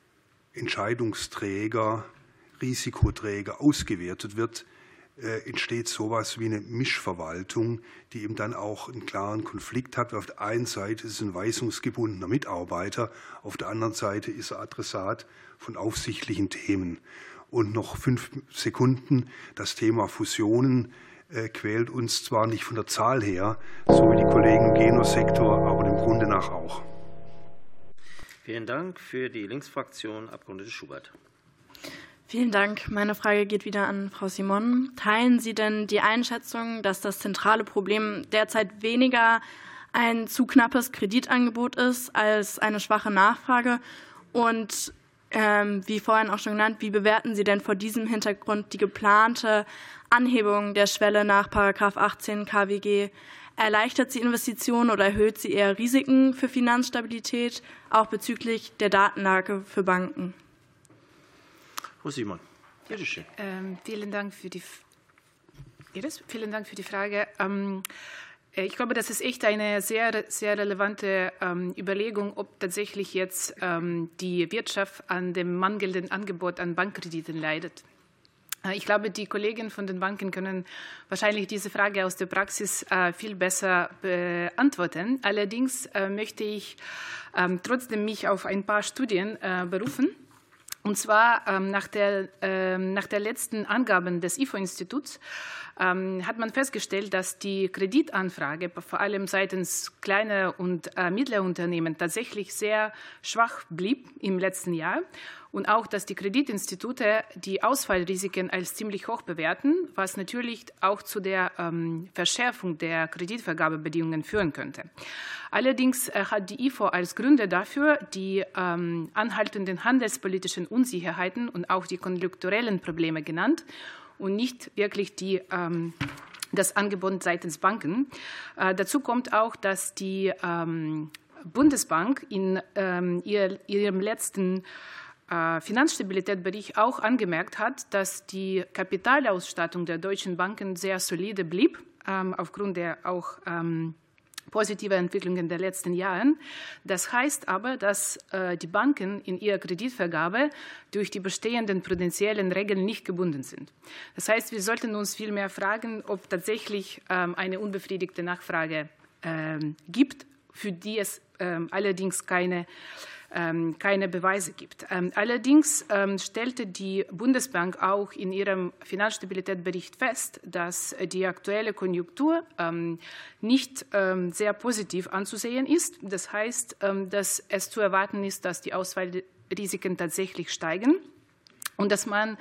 Entscheidungsträger, Risikoträger ausgewertet wird, äh, entsteht sowas wie eine Mischverwaltung, die eben dann auch einen klaren Konflikt hat. Auf der einen Seite ist es ein weisungsgebundener Mitarbeiter, auf der anderen Seite ist er Adressat von aufsichtlichen Themen. Und noch fünf Sekunden, das Thema Fusionen quält uns zwar nicht von der Zahl her, so wie die Kollegen im Genosektor, aber dem Grunde nach auch. Vielen Dank. Für die Linksfraktion Abgeordnete Schubert. Vielen Dank. Meine Frage geht wieder an Frau Simon. Teilen Sie denn die Einschätzung, dass das zentrale Problem derzeit weniger ein zu knappes Kreditangebot ist als eine schwache Nachfrage? Und ähm, wie vorhin auch schon genannt, wie bewerten Sie denn vor diesem Hintergrund die geplante Anhebung der Schwelle nach Paragraph achtzehn K W G? Erleichtert sie Investitionen oder erhöht sie eher Risiken für Finanzstabilität, auch bezüglich der Datenlage für Banken? Frau Simon, bitte schön. Ähm, vielen Dank für die, vielen Dank für die Frage. Ähm, Ich glaube, das ist echt eine sehr, sehr relevante ähm, Überlegung, ob tatsächlich jetzt ähm, die Wirtschaft an dem mangelnden Angebot an Bankkrediten leidet. Ich glaube, die Kollegen von den Banken können wahrscheinlich diese Frage aus der Praxis äh, viel besser beantworten. Allerdings äh, möchte ich ähm, trotzdem mich auf ein paar Studien äh, berufen. Und zwar ähm, nach, der, äh, nach der letzten Angaben des I F O-Instituts ähm, hat man festgestellt, dass die Kreditanfrage vor allem seitens kleiner und äh, mittlerer Unternehmen tatsächlich sehr schwach blieb im letzten Jahr. und auch, dass die Kreditinstitute die Ausfallrisiken als ziemlich hoch bewerten, was natürlich auch zu der ähm, Verschärfung der Kreditvergabebedingungen führen könnte. Allerdings äh, hat die I F O als Gründe dafür die ähm, anhaltenden handelspolitischen Unsicherheiten und auch die konjunkturellen Probleme genannt und nicht wirklich die ähm, das Angebot seitens Banken. Äh, dazu kommt auch, dass die ähm, Bundesbank in ähm, ihr, ihrem letzten äh, Finanzstabilitätsbericht auch angemerkt hat, dass die Kapitalausstattung der deutschen Banken sehr solide blieb, ähm, aufgrund der auch ähm, positive Entwicklungen der letzten Jahre. Das heißt aber, dass äh, die Banken in ihrer Kreditvergabe durch die bestehenden prudentiellen Regeln nicht gebunden sind. Das heißt, wir sollten uns vielmehr fragen, ob tatsächlich ähm, eine unbefriedigte Nachfrage ähm, gibt, für die es ähm, allerdings keine keine Beweise gibt. Allerdings stellte die Bundesbank auch in ihrem Finanzstabilitätsbericht fest, dass die aktuelle Konjunktur nicht sehr positiv anzusehen ist. Das heißt, dass es zu erwarten ist, dass die Ausfallrisiken tatsächlich steigen und dass man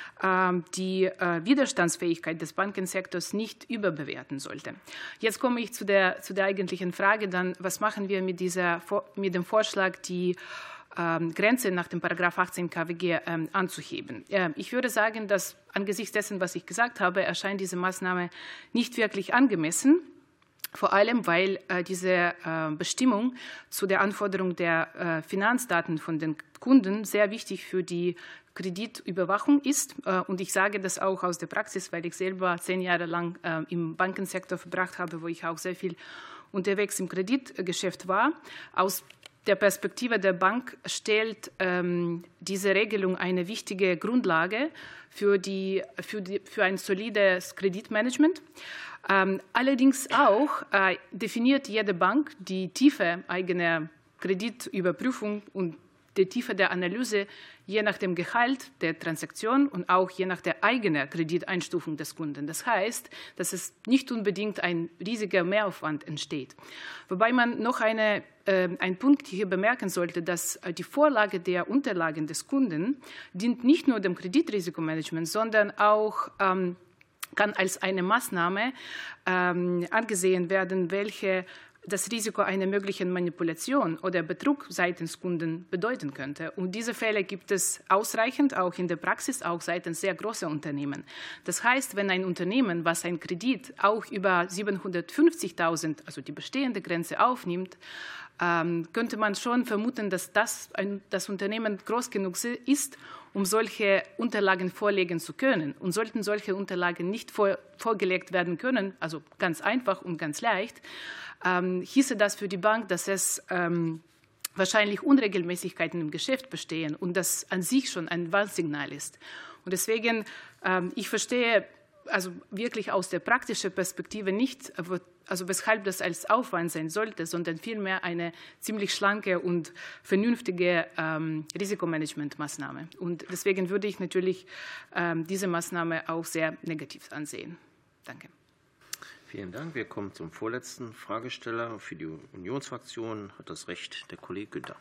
die Widerstandsfähigkeit des Bankensektors nicht überbewerten sollte. Jetzt komme ich zu der, zu der eigentlichen Frage, dann, was machen wir mit, dieser, mit dem Vorschlag, die ähm, Grenze nach dem Paragraph achtzehn K W G ähm, anzuheben? Äh, ich würde sagen, dass angesichts dessen, was ich gesagt habe, erscheint diese Maßnahme nicht wirklich angemessen. Vor allem, weil äh, diese äh, Bestimmung zu der Anforderung der äh, Finanzdaten von den Kunden sehr wichtig für die Kreditüberwachung ist. Äh, und ich sage das auch aus der Praxis, weil ich selber zehn Jahre lang äh, im Bankensektor verbracht habe, wo ich auch sehr viel unterwegs im Kreditgeschäft war. Aus der Perspektive der Bank stellt ähm, diese Regelung eine wichtige Grundlage für, die, für, die, für ein solides Kreditmanagement. Ähm, allerdings auch äh, definiert jede Bank die Tiefe eigener Kreditüberprüfung und die Tiefe der Analyse je nach dem Gehalt der Transaktion und auch je nach der eigenen Krediteinstufung des Kunden. Das heißt, dass es nicht unbedingt ein riesiger Mehraufwand entsteht. Wobei man noch eine, äh, einen Punkt hier bemerken sollte, dass die Vorlage der Unterlagen des Kunden dient nicht nur dem Kreditrisikomanagement, sondern auch ähm, kann als eine Maßnahme ähm, angesehen werden, welche das Risiko einer möglichen Manipulation oder Betrug seitens Kunden bedeuten könnte. Und diese Fälle gibt es ausreichend, auch in der Praxis, auch seitens sehr großer Unternehmen. Das heißt, wenn ein Unternehmen, was ein Kredit auch über siebenhundertfünfzigtausend, also die bestehende Grenze, aufnimmt, ähm, könnte man schon vermuten, dass das, ein, das Unternehmen groß genug ist, um solche Unterlagen vorlegen zu können. Und sollten solche Unterlagen nicht vor, vorgelegt werden können, also ganz einfach und ganz leicht, ähm, hieße das für die Bank, dass es ähm, wahrscheinlich Unregelmäßigkeiten im Geschäft bestehen und das an sich schon ein Warnsignal ist. Und deswegen, ähm, ich verstehe also wirklich aus der praktischen Perspektive nicht, also weshalb das als Aufwand sein sollte, sondern vielmehr eine ziemlich schlanke und vernünftige ähm, Risikomanagementmaßnahme. Und deswegen würde ich natürlich ähm, diese Maßnahme auch sehr negativ ansehen. Danke. Vielen Dank. Wir kommen zum vorletzten Fragesteller. Für die Unionsfraktion hat das Recht der Kollege Günther.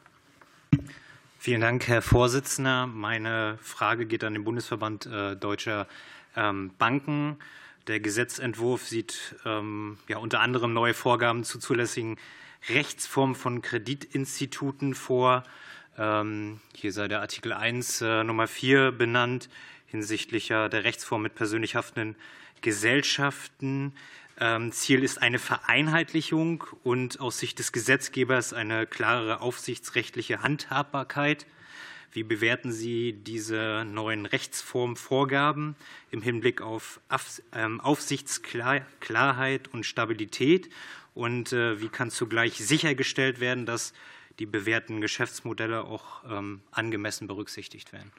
Vielen Dank, Herr Vorsitzender. Meine Frage geht an den Bundesverband äh, Deutscher ähm, Banken. Der Gesetzentwurf sieht ähm, ja, unter anderem neue Vorgaben zu zulässigen Rechtsformen von Kreditinstituten vor. Ähm, hier sei der Artikel eins äh, Nummer vier benannt, hinsichtlich ja, der Rechtsform mit persönlich haftenden Gesellschaften. Ähm, Ziel ist eine Vereinheitlichung und aus Sicht des Gesetzgebers eine klarere aufsichtsrechtliche Handhabbarkeit. Wie bewerten Sie diese neuen Rechtsformvorgaben im Hinblick auf Aufsichtsklarheit und Stabilität? Und wie kann zugleich sichergestellt werden, dass die bewährten Geschäftsmodelle auch angemessen berücksichtigt werden?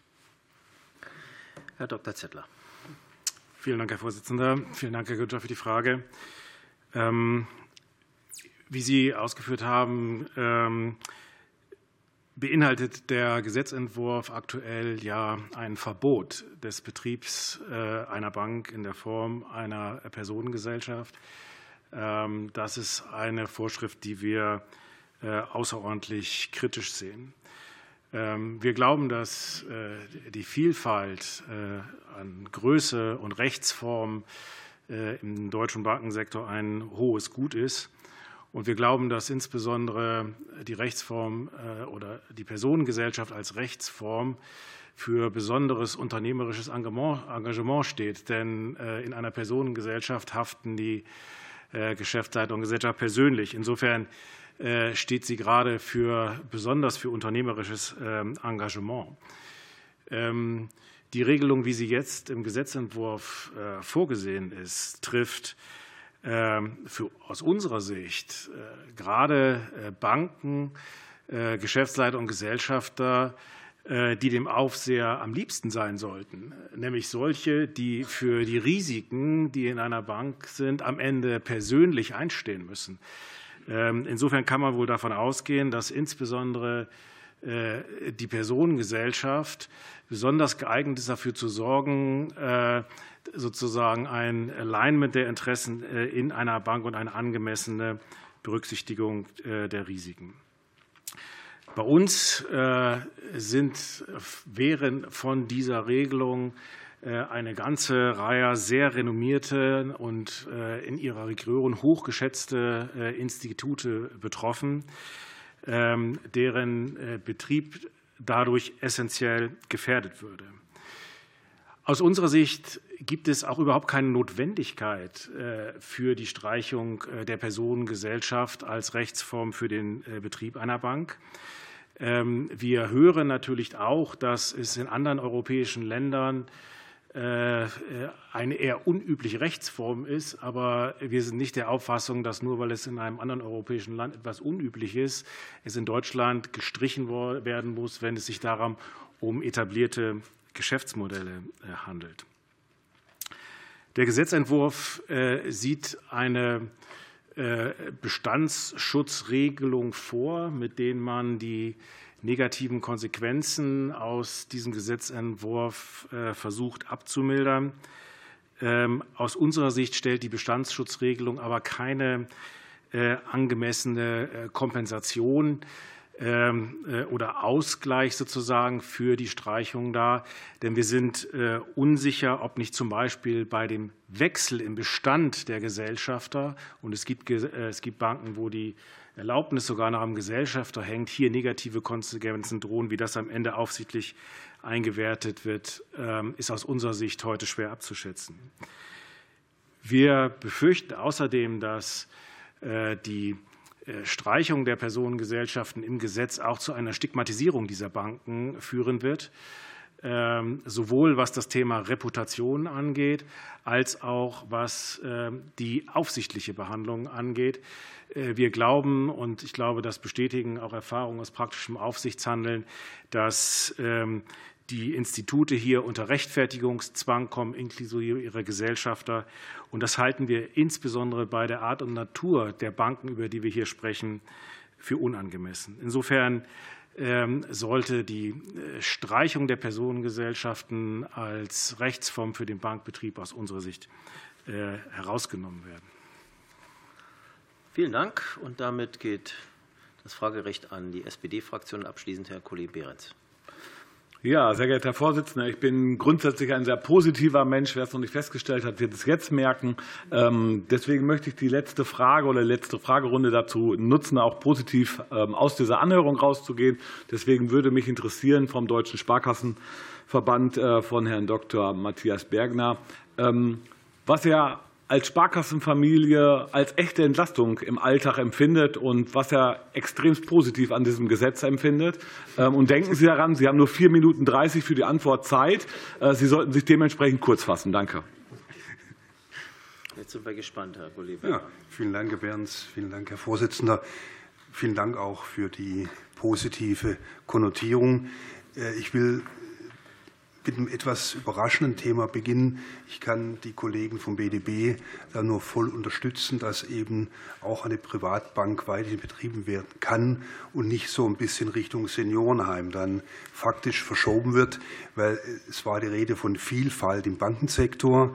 Herr Doktor Zettler. Vielen Dank, Herr Vorsitzender. Vielen Dank, Herr Günther, für die Frage. Ähm, wie Sie ausgeführt haben, ähm, beinhaltet der Gesetzentwurf aktuell ja ein Verbot des Betriebs äh, einer Bank in der Form einer Personengesellschaft. Ähm, das ist eine Vorschrift, die wir äh, außerordentlich kritisch sehen. Wir glauben, dass die Vielfalt an Größe und Rechtsform im deutschen Bankensektor ein hohes Gut ist. Und wir glauben, dass insbesondere die Rechtsform oder die Personengesellschaft als Rechtsform für besonderes unternehmerisches Engagement steht. Denn in einer Personengesellschaft haften die Geschäftsleitung und Gesellschaft persönlich. Insofern steht sie gerade für, besonders für unternehmerisches Engagement. Die Regelung, wie sie jetzt im Gesetzentwurf vorgesehen ist, trifft für, aus unserer Sicht gerade Banken, Geschäftsleiter und Gesellschafter, die dem Aufseher am liebsten sein sollten, nämlich solche, die für die Risiken, die in einer Bank sind, am Ende persönlich einstehen müssen. Insofern kann man wohl davon ausgehen, dass insbesondere die Personengesellschaft besonders geeignet ist, dafür zu sorgen, sozusagen ein Alignment der Interessen in einer Bank und eine angemessene Berücksichtigung der Risiken. Bei uns sind, wären von dieser Regelung eine ganze Reihe sehr renommierte und in ihrer Region hochgeschätzte Institute betroffen, deren Betrieb dadurch essentiell gefährdet würde. Aus unserer Sicht gibt es auch überhaupt keine Notwendigkeit für die Streichung der Personengesellschaft als Rechtsform für den Betrieb einer Bank. Wir hören natürlich auch, dass es in anderen europäischen Ländern eine eher unübliche Rechtsform ist, aber wir sind nicht der Auffassung, dass nur weil es in einem anderen europäischen Land etwas unüblich ist, es in Deutschland gestrichen werden muss, wenn es sich darum um etablierte Geschäftsmodelle handelt. Der Gesetzentwurf sieht eine Bestandsschutzregelung vor, mit denen man die negativen Konsequenzen aus diesem Gesetzentwurf versucht abzumildern. Aus unserer Sicht stellt die Bestandsschutzregelung aber keine angemessene Kompensation oder Ausgleich sozusagen für die Streichung dar. Denn wir sind unsicher, ob nicht zum Beispiel bei dem Wechsel im Bestand der Gesellschafter, und es gibt, es gibt Banken, wo die Erlaubnis sogar noch am Gesellschafter hängt, hier negative Konsequenzen drohen, wie das am Ende aufsichtlich eingewertet wird, ist aus unserer Sicht heute schwer abzuschätzen. Wir befürchten außerdem, dass die Streichung der Personengesellschaften im Gesetz auch zu einer Stigmatisierung dieser Banken führen wird, sowohl was das Thema Reputation angeht, als auch was die aufsichtliche Behandlung angeht. Wir glauben, und ich glaube, das bestätigen auch Erfahrungen aus praktischem Aufsichtshandeln, dass die Institute hier unter Rechtfertigungszwang kommen, inklusive ihrer Gesellschafter. Und das halten wir insbesondere bei der Art und Natur der Banken, über die wir hier sprechen, für unangemessen. Insofern sollte die Streichung der Personengesellschaften als Rechtsform für den Bankbetrieb aus unserer Sicht herausgenommen werden. Vielen Dank. Und damit geht das Fragerecht an die S P D-Fraktion. Abschließend Herr Kollege Behrens. Ja, sehr geehrter Herr Vorsitzender, ich bin grundsätzlich ein sehr positiver Mensch. Wer es noch nicht festgestellt hat, wird es jetzt merken. Deswegen möchte ich die letzte Frage oder die letzte Fragerunde dazu nutzen, auch positiv aus dieser Anhörung rauszugehen. Deswegen würde mich interessieren vom Deutschen Sparkassenverband von Herrn Doktor Matthias Bergner, was er als Sparkassenfamilie als echte Entlastung im Alltag empfindet und was er extrem positiv an diesem Gesetz empfindet. Und denken Sie daran, Sie haben nur vier Minuten dreißig für die Antwort Zeit. Sie sollten sich dementsprechend kurz fassen. Danke. Jetzt sind wir gespannt, Herr Kollege. Ja, vielen Dank, Herr Behrens. Vielen Dank, Herr Vorsitzender. Vielen Dank auch für die positive Konnotierung. Ich will mit einem etwas überraschenden Thema beginnen. Ich kann die Kollegen vom B D B da nur voll unterstützen, dass eben auch eine Privatbank weiterhin betrieben werden kann und nicht so ein bisschen Richtung Seniorenheim dann faktisch verschoben wird, weil es war die Rede von Vielfalt im Bankensektor. Und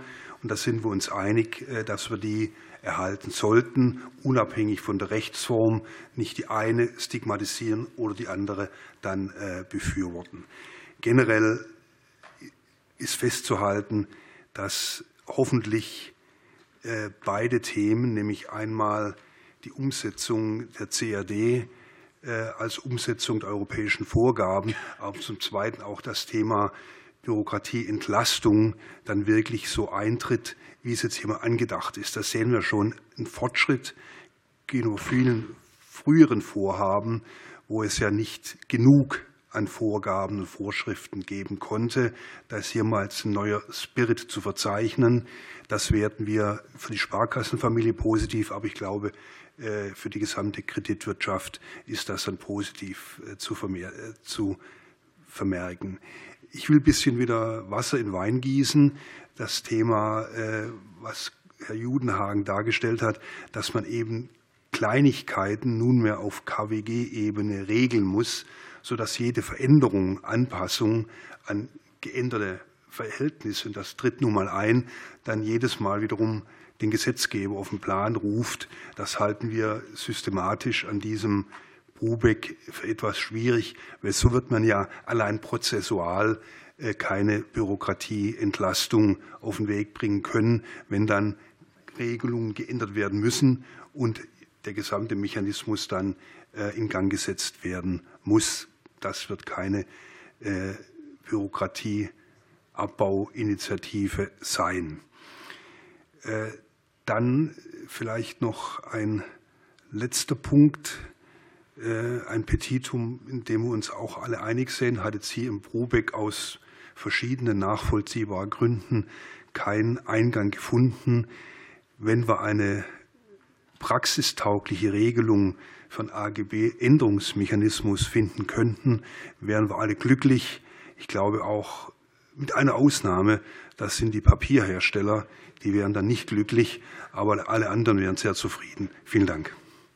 Und da sind wir uns einig, dass wir die erhalten sollten, unabhängig von der Rechtsform, nicht die eine stigmatisieren oder die andere dann befürworten. Generell ist festzuhalten, dass hoffentlich beide Themen, nämlich einmal die Umsetzung der C R D als Umsetzung der europäischen Vorgaben, aber zum Zweiten auch das Thema Bürokratieentlastung dann wirklich so eintritt, wie es jetzt hier mal angedacht ist. Da sehen wir schon einen Fortschritt gegenüber vielen früheren Vorhaben, wo es ja nicht genug an Vorgaben und Vorschriften geben konnte. Da ist hier mal ein neuer Spirit zu verzeichnen. Das werten wir für die Sparkassenfamilie positiv, aber ich glaube, für die gesamte Kreditwirtschaft ist das dann positiv zu vermerken. Ich will ein bisschen wieder Wasser in Wein gießen. Das Thema, was Herr Judenhagen dargestellt hat, dass man eben Kleinigkeiten nunmehr auf K W G-Ebene regeln muss, sodass jede Veränderung, Anpassung an geänderte Verhältnisse, und das tritt nun mal ein, dann jedes Mal wiederum den Gesetzgeber auf den Plan ruft. Das halten wir systematisch an diesem Brubeck für etwas schwierig, weil so wird man ja allein prozessual keine Bürokratieentlastung auf den Weg bringen können, wenn dann Regelungen geändert werden müssen und der gesamte Mechanismus dann in Gang gesetzt werden muss. Das wird keine Bürokratieabbauinitiative sein. Dann vielleicht noch ein letzter Punkt, ein Petitum, in dem wir uns auch alle einig sehen, hat jetzt hier im Brubeck aus verschiedenen nachvollziehbaren Gründen keinen Eingang gefunden. Wenn wir eine praxistaugliche Regelung von A G B-Änderungsmechanismus finden könnten, wären wir alle glücklich. Ich glaube auch mit einer Ausnahme, das sind die Papierhersteller, die wären dann nicht glücklich, aber alle anderen wären sehr zufrieden. Vielen Dank.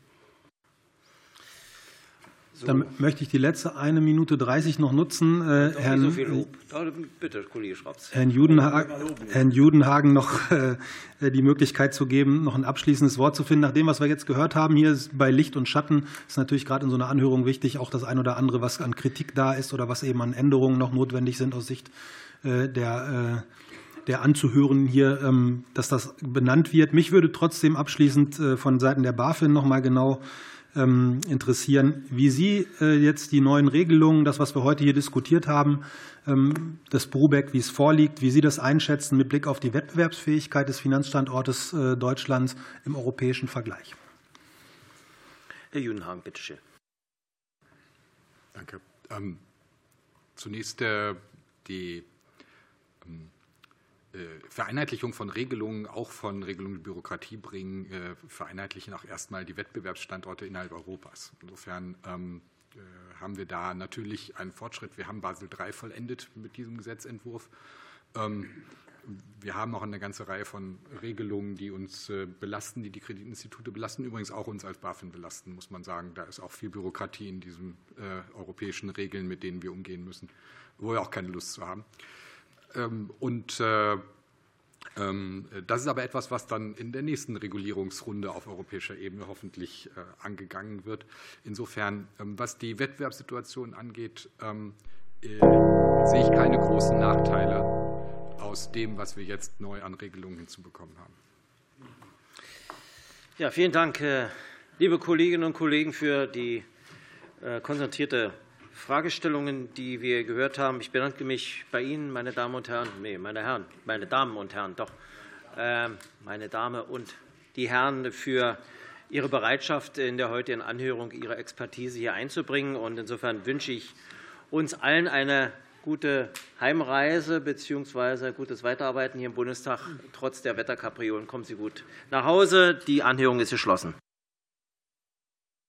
Dann möchte ich die letzte eine Minute dreißig noch nutzen. Äh, Herrn, so viel Lob. Bitte, Kollege Schraps. Herrn Judenhagen, Herrn Judenhagen noch äh, die Möglichkeit zu geben, noch ein abschließendes Wort zu finden. Nach dem, was wir jetzt gehört haben, hier ist bei Licht und Schatten, ist natürlich gerade in so einer Anhörung wichtig, auch das ein oder andere, was an Kritik da ist oder was eben an Änderungen noch notwendig sind aus Sicht äh, der, äh, der Anzuhörenden hier, ähm, dass das benannt wird. Mich würde trotzdem abschließend äh, von Seiten der BaFin noch mal genau interessieren, wie Sie jetzt die neuen Regelungen, das, was wir heute hier diskutiert haben, das Brubeck, wie es vorliegt, wie Sie das einschätzen mit Blick auf die Wettbewerbsfähigkeit des Finanzstandortes Deutschlands im europäischen Vergleich. Herr Judenhagen, bitte schön. Danke. Ähm, zunächst äh, die ähm, Vereinheitlichung von Regelungen, auch von Regelungen, die Bürokratie bringen, vereinheitlichen auch erstmal die Wettbewerbsstandorte innerhalb Europas. Insofern ähm, haben wir da natürlich einen Fortschritt. Wir haben Basel drei vollendet mit diesem Gesetzentwurf. Ähm, wir haben auch eine ganze Reihe von Regelungen, die uns belasten, die die Kreditinstitute belasten, übrigens auch uns als BaFin belasten, muss man sagen. Da ist auch viel Bürokratie in diesen äh, europäischen Regeln, mit denen wir umgehen müssen, wo wir auch keine Lust zu haben. Und äh, ähm, das ist aber etwas, was dann in der nächsten Regulierungsrunde auf europäischer Ebene hoffentlich äh, angegangen wird. Insofern, ähm, was die Wettbewerbssituation angeht, ähm, äh, sehe ich keine großen Nachteile aus dem, was wir jetzt neu an Regelungen hinzubekommen haben. Ja, vielen Dank, liebe Kolleginnen und Kollegen, für die äh, konzentrierte Fragestellungen, die wir gehört haben. Ich bedanke mich bei Ihnen, meine Damen und Herren, nee, meine Herren, meine Damen und Herren, doch, äh, meine Damen und die Herren, für Ihre Bereitschaft, in der heutigen Anhörung Ihre Expertise hier einzubringen. Und insofern wünsche ich uns allen eine gute Heimreise bzw. gutes Weiterarbeiten hier im Bundestag. Trotz der Wetterkapriolen kommen Sie gut nach Hause. Die Anhörung ist geschlossen.